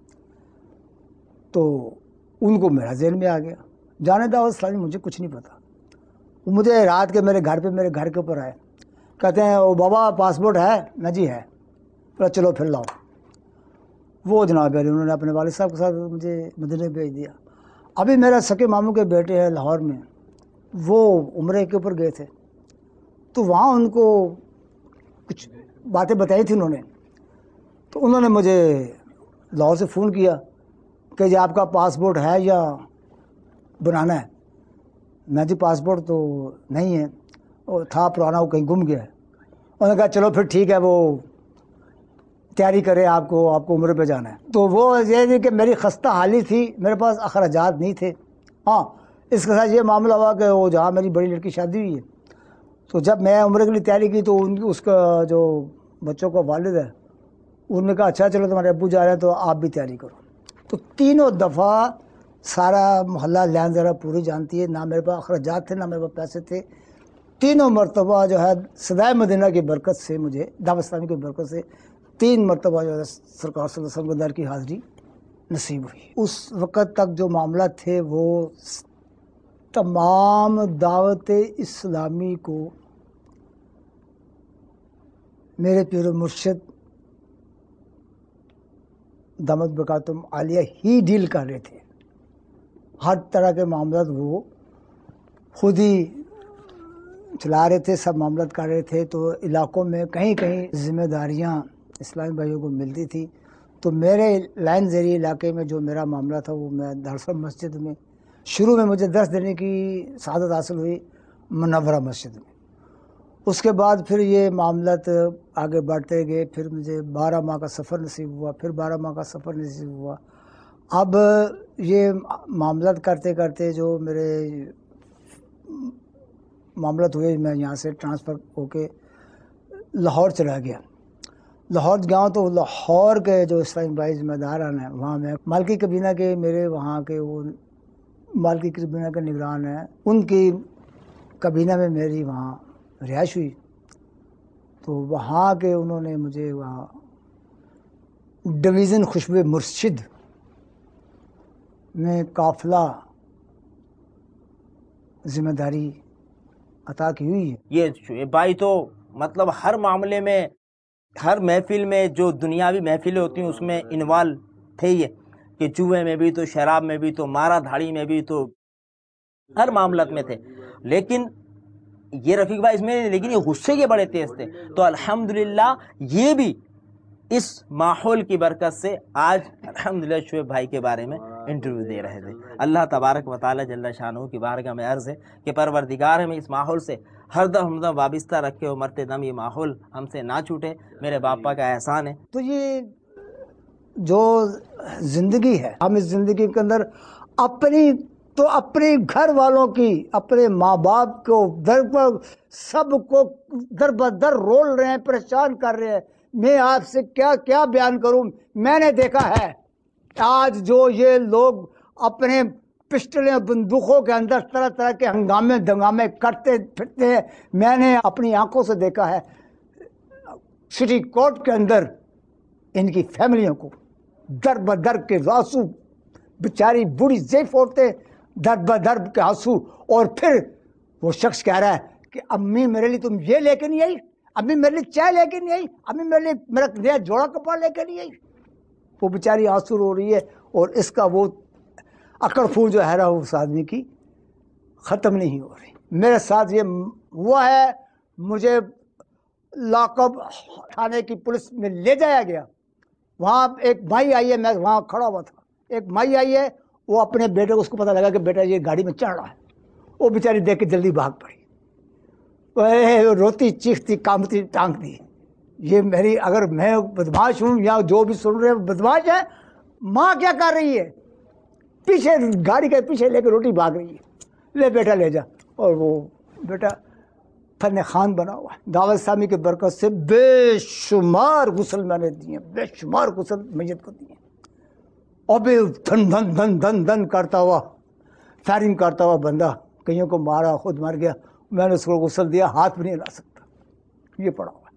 تو ان کو میرا ذہن میں آ گیا، جانے دعوت اسلامی مجھے کچھ نہیں پتا۔ وہ مجھے رات کے میرے گھر پہ میرے گھر کے اوپر آئے، کہتے ہیں او بابا پاسپورٹ ہے؟ میں جی ہے۔ چلو پھر لاؤ۔ وہ جناب علی انہوں نے اپنے والد صاحب کے ساتھ مجھے مدینے بھیج دیا۔ ابھی میرا سکے ماموں کے بیٹے ہیں لاہور میں، وہ عمرے کے اوپر گئے تھے، تو وہاں ان کو کچھ باتیں بتائی تھی انہوں نے، تو انہوں نے مجھے لاہور سے فون کیا کہ جی آپ کا پاسپورٹ ہے یا بنانا ہے؟ میں جی پاسپورٹ تو نہیں ہے، وہ تھا پرانا، وہ کہیں گم گیا ہے۔ انہوں نے کہا چلو پھر ٹھیک ہے، وہ تیاری کرے، آپ کو آپ کو عمرے پہ جانا ہے۔ تو وہ یہ تھی کہ میری خستہ حالی تھی، میرے پاس اخراجات نہیں تھے۔ ہاں اس کے ساتھ یہ معاملہ ہوا کہ وہ جہاں میری بڑی لڑکی شادی ہوئی ہے، تو جب میں عمرے کے لیے تیاری کی تو ان اس کا جو بچوں کا والد ہے انہوں نے کہا اچھا چلو تمہارے ابو جا رہے ہیں تو آپ بھی تیاری کرو۔ تو تینوں دفعہ سارا محلہ لین ذرا پوری جانتی ہے، نہ میرے پاس اخراجات تھے نہ میرے پاس پیسے تھے۔ تینوں مرتبہ جو ہے صدائے مدینہ کی برکت سے، مجھے دعوت اسلامی کی برکت سے تین مرتبہ جو ہے سرکار صلی اللہ علیہ وسلم کے در کی حاضری نصیب ہوئی۔ اس وقت تک جو معاملہ تھے وہ تمام دعوت اسلامی کو میرے پیر و مرشد دامت برکاتہم عالیہ ہی ڈیل کر رہے تھے۔ ہر طرح کے معاملات وہ خود ہی چلا رہے تھے، سب معاملات کر رہے تھے۔ تو علاقوں میں کہیں کہیں ذمہ داریاں اسلامی بھائیوں کو ملتی تھی، تو میرے لائن ذریعے علاقے میں جو میرا معاملہ تھا وہ میں دارالسلام مسجد میں، شروع میں مجھے درس دینے کی سعادت حاصل ہوئی منورہ مسجد میں۔ اس کے بعد پھر یہ معاملات آگے بڑھتے گئے، پھر مجھے بارہ ماہ کا سفر نصیب ہوا، پھر بارہ ماہ کا سفر نصیب ہوا۔ اب یہ معاملات کرتے کرتے جو میرے معاملات ہوئے، میں یہاں سے ٹرانسفر ہو کے لاہور چلا گیا۔ لاہور گیا ہوں تو لاہور کے جو اسلامی بھائی ذمہ داران ہیں وہاں میں مالکی کابینہ کے میرے وہاں کے وہ مالکی کابینہ کے نگران ہیں، ان کی کابینہ میں میری وہاں رہائش ہوئی۔ تو وہاں کے انہوں نے مجھے وہاں ڈویژن خوشبو مرشد میں قافلہ ذمہ داری عطا کی ہوئی ہے۔ یہ بھائی تو مطلب ہر معاملے میں، ہر محفل میں جو دنیاوی محفلیں ہوتی ہیں اس میں انوالو تھے یہ، کہ جوئے میں بھی تو، شراب میں بھی تو، مارا دھاڑی میں بھی تو، ہر معاملات میں تھے. لیکن یہ رفیق بھائی اس میں لیکن یہ غصے کے بڑے تیز تھے. تو الحمدللہ یہ بھی اس ماحول کی برکت سے آج الحمدللہ شعیب بھائی کے بارے میں انٹرویو دے رہے تھے. اللہ تبارک و تعالی جل شانہ کی بارگاہ میں عرض ہے کہ پروردگار ہمیں اس ماحول سے ہر دم ہم دم وابستہ رکھے اور مرتے دم یہ ماحول ہم سے نہ چھوٹے. میرے باپا کا احسان ہے. تو یہ جو زندگی ہے، ہم اس زندگی کے اندر اپنی تو اپنے گھر والوں کی، اپنے ماں باپ کو در پر سب کو در بدر رول رہے ہیں، پریشان کر رہے ہیں. میں آپ سے کیا کیا بیان کروں. میں نے دیکھا ہے آج جو یہ لوگ اپنے پسٹلیں بندوقوں کے اندر طرح طرح کے ہنگامے دنگامے کرتے پھرتے ہیں. میں نے اپنی آنکھوں سے دیکھا ہے سٹی کورٹ کے اندر ان کی فیملیوں کو در بدر کے آنسو، بیچاری بوڑھی ضعیف عورتیں در بدر کے آنسو. اور پھر وہ شخص کہہ رہا ہے کہ امی میرے لیے تم یہ لے کے نہیں آئی، امی میرے لیے چائے لے کے نہیں آئی، امی میرے لیے میرا نیا جوڑا کپڑا لے کے نہیں آئی. وہ بیچاری آنسو رو رہی ہے اور اس کا وہ اکڑ پھون جو ہے نا اس آدمی کی ختم نہیں ہو رہی. میرے ساتھ یہ ہوا ہے، مجھے لاک اپ تھانے کی پولیس میں لے جایا گیا. وہاں ایک مائی آئی ہے، میں وہاں کھڑا ہوا تھا، ایک مائی آئی ہے، وہ اپنے بیٹے کو، اس کو پتہ لگا کہ بیٹا یہ گاڑی میں چڑھ رہا ہے، وہ بیچاری دیکھ کے جلدی بھاگ پڑی، روتی چیختی کامتی ٹانگ دی. یہ میری، اگر میں بدماش ہوں یا جو بھی سن رہے ہیں بدماش ہے، ماں کیا کر رہی ہے؟ پیچھے گاڑی کے پیچھے لے کے روٹی بھاگ رہی ہے، لے بیٹا لے جا. اور وہ بیٹا فن خان بنا ہوا ہے. دعوت اسلامی کی برکت سے بے شمار غسل میں نے دیے، بے شمار غسل میت کو دیے. اور بھی دھن دھن دھن دھن دھن کرتا ہوا، فائرنگ کرتا ہوا بندہ کئیوں کو مارا، خود مر گیا. میں نے اس کو غسل دیا، ہاتھ بھی نہیں لا سکتا. یہ پڑا ہوا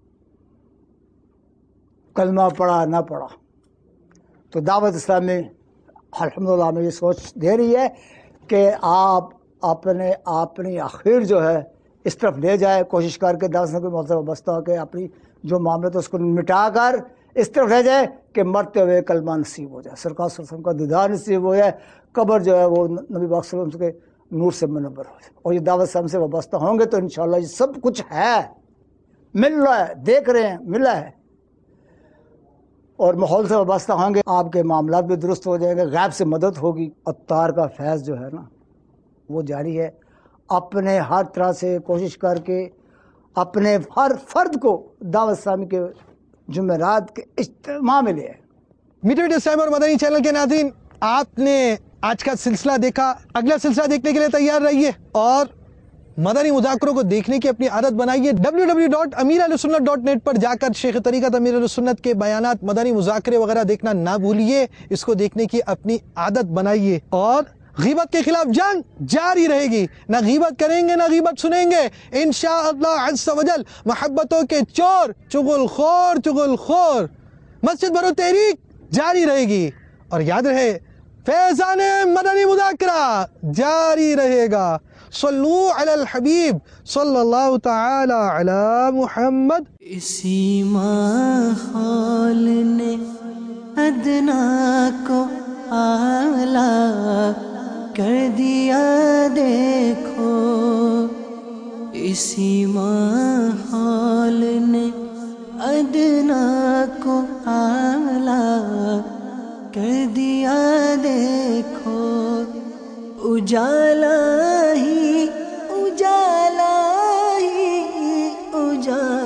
کلمہ پڑھا نہ پڑھا. تو دعوت اسلامی الحمدللہ میں یہ سوچ دے رہی ہے کہ آپ اپنے اپنی آخر جو ہے اس طرف لے جائے، کوشش کر کے دعوت اسلامی کے وابستہ ہو کے اپنی جو معاملے تو اس کو مٹا کر اس طرف لے جائے کہ مرتے ہوئے کلمہ نصیب ہو جائے، سرکار صلی اللہ علیہ وسلم کا دیدار نصیب ہو جائے، قبر جو ہے وہ نبی پاک صلی اللہ علیہ وسلم کے نور سے منور ہو جائے. اور یہ دعوت اسلام سے وابستہ ہوں گے تو انشاءاللہ یہ سب کچھ ہے، مل رہا ہے، دیکھ رہے ہیں، ملا ہے. اور ماحول سے وابستہ ہوں گے، آپ کے معاملات بھی درست ہو جائیں گے، غیب سے مدد ہوگی. عطار کا فیض جو ہے نا وہ جاری ہے. اپنے ہر طرح سے کوشش کر کے اپنے ہر فرد کو دعوت اسلامی کے جمعرات کے اجتماع میں لے آئے. میٹھے میٹھے اسلام اور مدنی چینل کے ناظرین، آپ نے آج کا سلسلہ دیکھا. اگلا سلسلہ دیکھنے کے لیے تیار رہیے اور مدنی مذاکروں کو دیکھنے کی اپنی عادت بنائیے. W W W dot Ameer Ahle Sunnat dot net پر جا کر شیخ طریقت امیر اہل سنت کے بیانات، مدنی مذاکرے وغیرہ دیکھنا نہ بھولیے. اس کو دیکھنے کی اپنی عادت بنائیے. اور غیبت کے خلاف جنگ جاری رہے گی. نہ غیبت کریں گے، نہ غیبت سنیں گے. انشاءاللہ عز و جل محبتوں کے چور، چغل خور چغل خور، مسجد برو تحریک جاری رہے گی. اور یاد رہے فیضان مدنی مذاکرہ جاری رہے گا. صلو علی الحبیب صلی اللہ تعالی علی محمد. اسی ماحول نے ادنا کو اعلیٰ کر دیا دیکھو، اسی ماحول نے ادنا کو اعلیٰ کر دیا دیکھو. اجالا ہی اجالا ہی اجالا